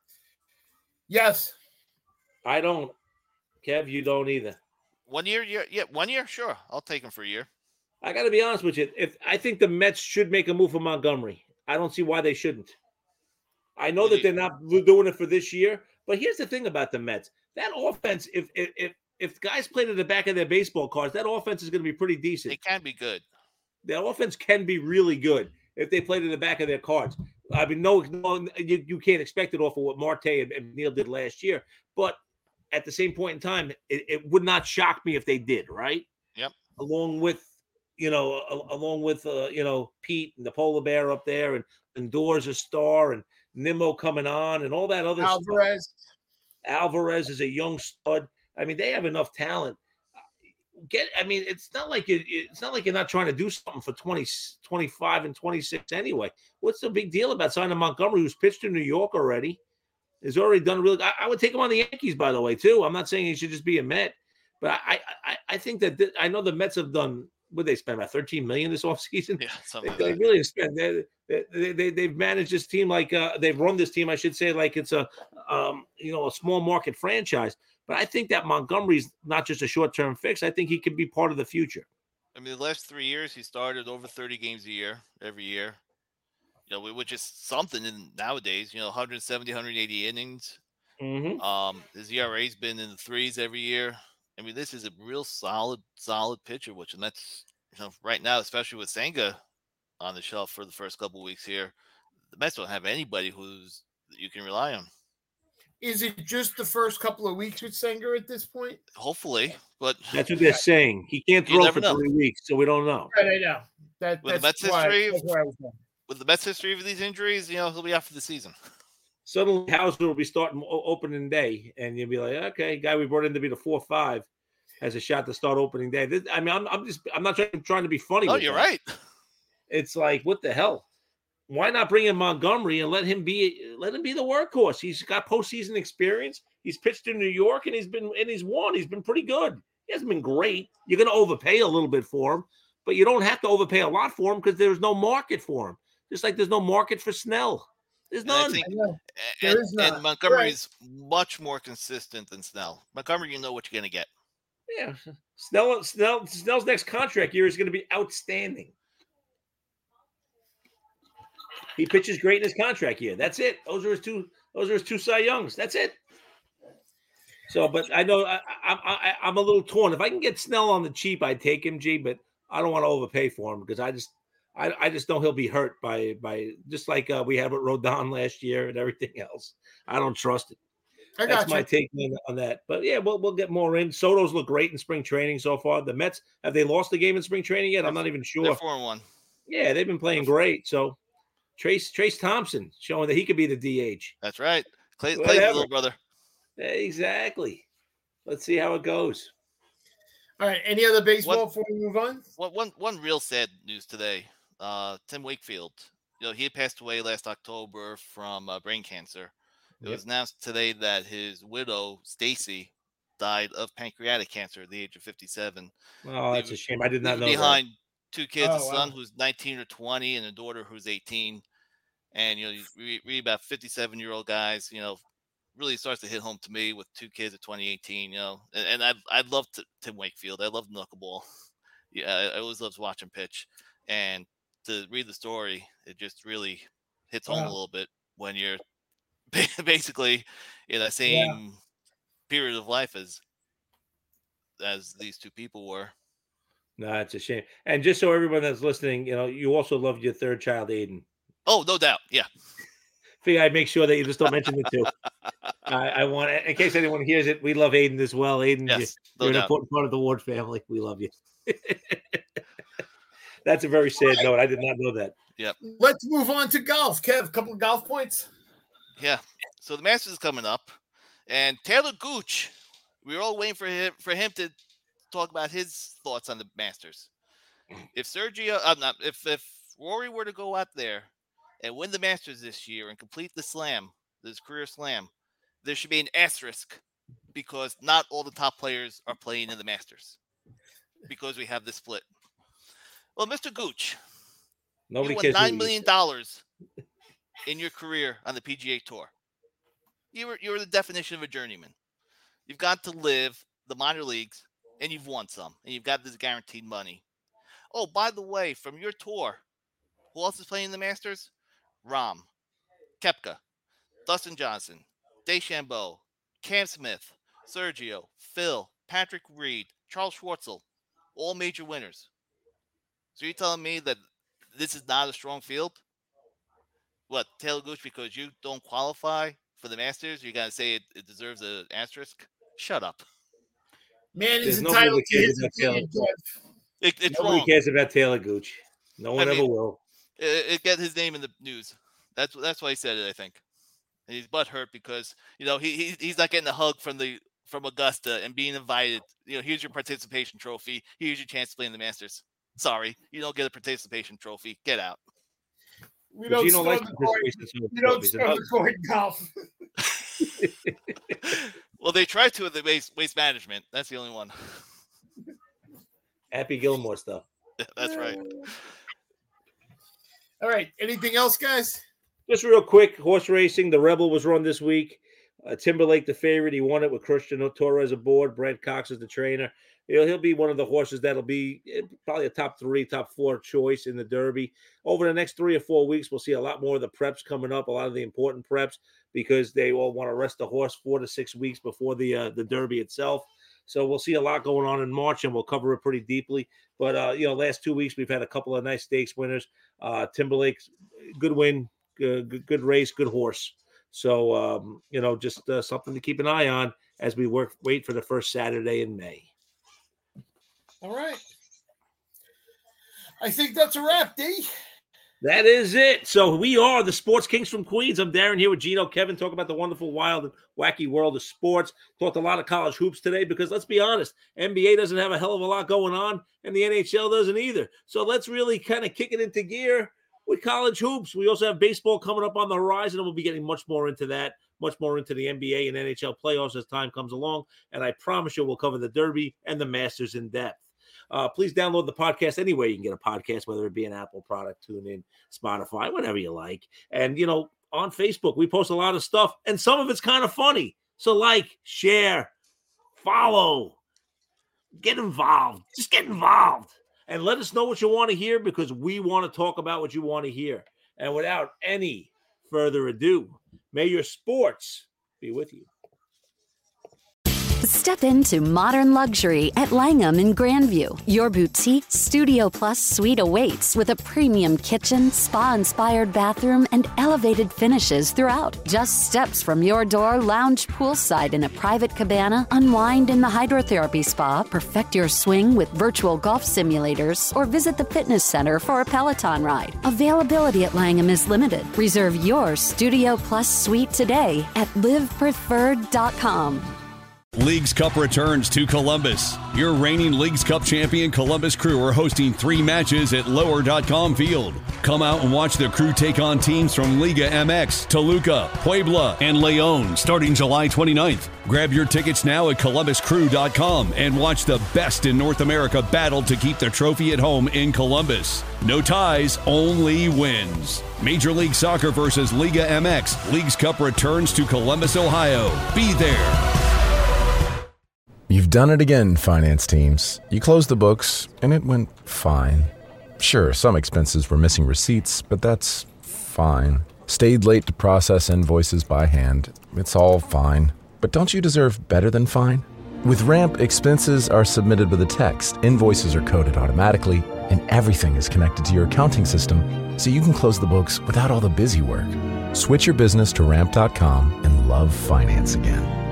Yes. I don't. Kev, you don't either. 1 year? Yeah, 1 year? Sure. I'll take him for a year. I got to be honest with you. I think the Mets should make a move for Montgomery. I don't see why they shouldn't. I know that they're not doing it for this year, but here's the thing about the Mets. That offense, if guys play to the back of their baseball cards, that offense is going to be pretty decent. It can be good. Their offense can be really good if they play to the back of their cards. I mean, no, you can't expect it off of what Marte and Neal did last year. But at the same point in time, it would not shock me if they did, right? Yep. Along with Pete and the polar bear up there, and Doors a star, and Nimmo coming on, and all that other Alvarez. stuff. Alvarez is a young stud. I mean, they have enough talent. It's not like you're not trying to do something for 20, 25, and 26 anyway. What's the big deal about signing Montgomery, who's pitched in New York already? Has already done really. I would take him on the Yankees, by the way, too. I'm not saying he should just be a Met, but I think that I know the Mets have done. Would they spend about $13 million this offseason? Yeah, they really have spent. They've managed this team like they've run this team, I should say, like it's a small market franchise. But I think that Montgomery's not just a short-term fix. I think he could be part of the future. I mean, the last 3 years, he started over 30 games a year, every year. Which is something nowadays. 170, 180 innings. Mm-hmm. His ERA's been in the threes every year. I mean, this is a real solid pitcher, and that's right now, especially with Senga on the shelf for the first couple of weeks here, the Mets don't have anybody you can rely on. Is it just the first couple of weeks with Sengar at this point? Hopefully, but That's what they're saying. He can't throw for 3 weeks, so we don't know. Right, I know. With that's the Mets why, history, that's why I was going. with the Mets history of these injuries, he'll be out for the season. Suddenly, Hauser will be starting opening day, and you'll be like, okay, guy we brought in to be the 4-5 has a shot to start opening day. I'm not trying to be funny. No, you're right. It's like, what the hell? Why not bring in Montgomery and let him be the workhorse? He's got postseason experience. He's pitched in New York and he's won. He's been pretty good. He hasn't been great. You're going to overpay a little bit for him, but you don't have to overpay a lot for him because there's no market for him. Just like there's no market for Snell. There's none. And Montgomery's much more consistent than Snell. Montgomery, you know what you're going to get. Yeah, Snell's next contract year is going to be outstanding. He pitches great in his contract year. That's it. Those are his two Cy Youngs. That's it. So, but I know I'm a little torn. If I can get Snell on the cheap, I'd take him, G. But I don't want to overpay for him because I just know he'll be hurt by just like we had with Rodon last year and everything else. I don't trust it. That's my take on that. But yeah, we'll get more in. Soto's look great in spring training so far. The Mets, have they lost a game in spring training yet? I'm not even sure. They're 4-1. Yeah, they've been playing great. So Trace Thompson showing that he could be the DH. That's right. Clay's little brother. Exactly. Let's see how it goes. All right. Any other baseball before we move on? One real sad news today. Tim Wakefield. He had passed away last October from brain cancer. It was announced today that his widow, Stacy, died of pancreatic cancer at the age of 57. Oh, that's a shame. I did not know behind two kids, a son who's 19 or 20 and a daughter who's 18. And, you read about 57-year-old guys, really starts to hit home to me with two kids at 2018, and I love Tim Wakefield. I love knuckleball. Yeah, I always loved watching pitch. And to read the story, it just really hits home a little bit when you're basically in that same period of life as these two people were. No, it's a shame. And just so everyone that's listening, you also loved your third child, Aiden. Oh, no doubt. Yeah. Figure I'd make sure that you just don't mention the two. I want, in case anyone hears it, we love Aiden as well. Aiden, yes, you're an important part of the Ward family. We love you. That's a very sad note. I did not know that. Yep. Let's move on to golf. Kev, a couple of golf points. Yeah. So the Masters is coming up, and Taylor Gooch, we were all waiting for him to talk about his thoughts on the Masters. If if Rory were to go out there and win the Masters this year and complete this career slam, there should be an asterisk because not all the top players are playing in the Masters because we have this split. Well, Mr. Gooch, nobody you won $9 million in your career on the PGA Tour. You were the definition of a journeyman. You've got to live the minor leagues, and you've won some, and you've got this guaranteed money. Oh, by the way, from your tour, who else is playing the Masters? Rahm, Koepka, Dustin Johnson, DeChambeau, Cam Smith, Sergio, Phil, Patrick Reed, Charles Schwartzel, all major winners. So you're telling me that this is not a strong field? What, Taylor Gooch, because you don't qualify for the Masters, you're going to say it deserves an asterisk? Shut up. Man, he's entitled to his opinion. Nobody cares about Taylor Gooch. No one ever will. It got his name in the news. That's why he said it, I think. And he's butthurt because, he's not getting a hug from Augusta and being invited. Here's your participation trophy. Here's your chance to play in the Masters. Sorry, you don't get a participation trophy. Get out. We don't start the court golf. Well, they tried to with the waste management. That's the only one. Happy Gilmore stuff. That's right. All right. Anything else, guys? Just real quick, horse racing. The Rebel was run this week. Timberlake, the favorite. He won it with Christian Torres aboard. Brent Cox is the trainer. He'll be one of the horses that'll be probably a top 3, top 4 choice in the Derby. Over the next 3 or 4 weeks, we'll see a lot more of the preps coming up, a lot of the important preps, because they all want to rest the horse 4 to 6 weeks before the Derby itself. So we'll see a lot going on in March, and we'll cover it pretty deeply. But, last 2 weeks, we've had a couple of nice stakes winners. Timberlake, good win, good race, good horse. So, just something to keep an eye on as we wait for the first Saturday in May. All right. I think that's a wrap, D. That is it. So we are the Sports Kings from Queens. I'm Darren here with Gino. Kevin, talk about the wonderful, wild, and wacky world of sports. Talked a lot of college hoops today because let's be honest, NBA doesn't have a hell of a lot going on, and the NHL doesn't either. So let's really kind of kick it into gear with college hoops. We also have baseball coming up on the horizon, and we'll be getting much more into that, much more into the NBA and NHL playoffs as time comes along. And I promise you we'll cover the Derby and the Masters in depth. Please download the podcast anywhere you can get a podcast, whether it be an Apple product, TuneIn, Spotify, whatever you like. And, on Facebook, we post a lot of stuff, and some of it's kind of funny. So like, share, follow, get involved. Just get involved. And let us know what you want to hear because we want to talk about what you want to hear. And without any further ado, may your sports be with you. Step into modern luxury at Langham in Grandview. Your boutique Studio Plus suite awaits with a premium kitchen, spa-inspired bathroom, and elevated finishes throughout. Just steps from your door, lounge poolside in a private cabana, unwind in the hydrotherapy spa, perfect your swing with virtual golf simulators, or visit the fitness center for a Peloton ride. Availability at Langham is limited. Reserve your Studio Plus suite today at livepreferred.com. Leagues Cup returns to Columbus. Your reigning Leagues Cup champion Columbus Crew are hosting 3 matches at Lower.com Field. Come out and watch the Crew take on teams from Liga MX, Toluca, Puebla, and León starting July 29th. Grab your tickets now at columbuscrew.com and watch the best in North America battle to keep the trophy at home in Columbus. No ties, only wins. Major League Soccer versus Liga MX. Leagues Cup returns to Columbus, Ohio. Be there. You've done it again, finance teams. You closed the books, and it went fine. Sure, some expenses were missing receipts, but that's fine. Stayed late to process invoices by hand. It's all fine. But don't you deserve better than fine? With Ramp, expenses are submitted with a text, invoices are coded automatically, and everything is connected to your accounting system, so you can close the books without all the busy work. Switch your business to Ramp.com and love finance again.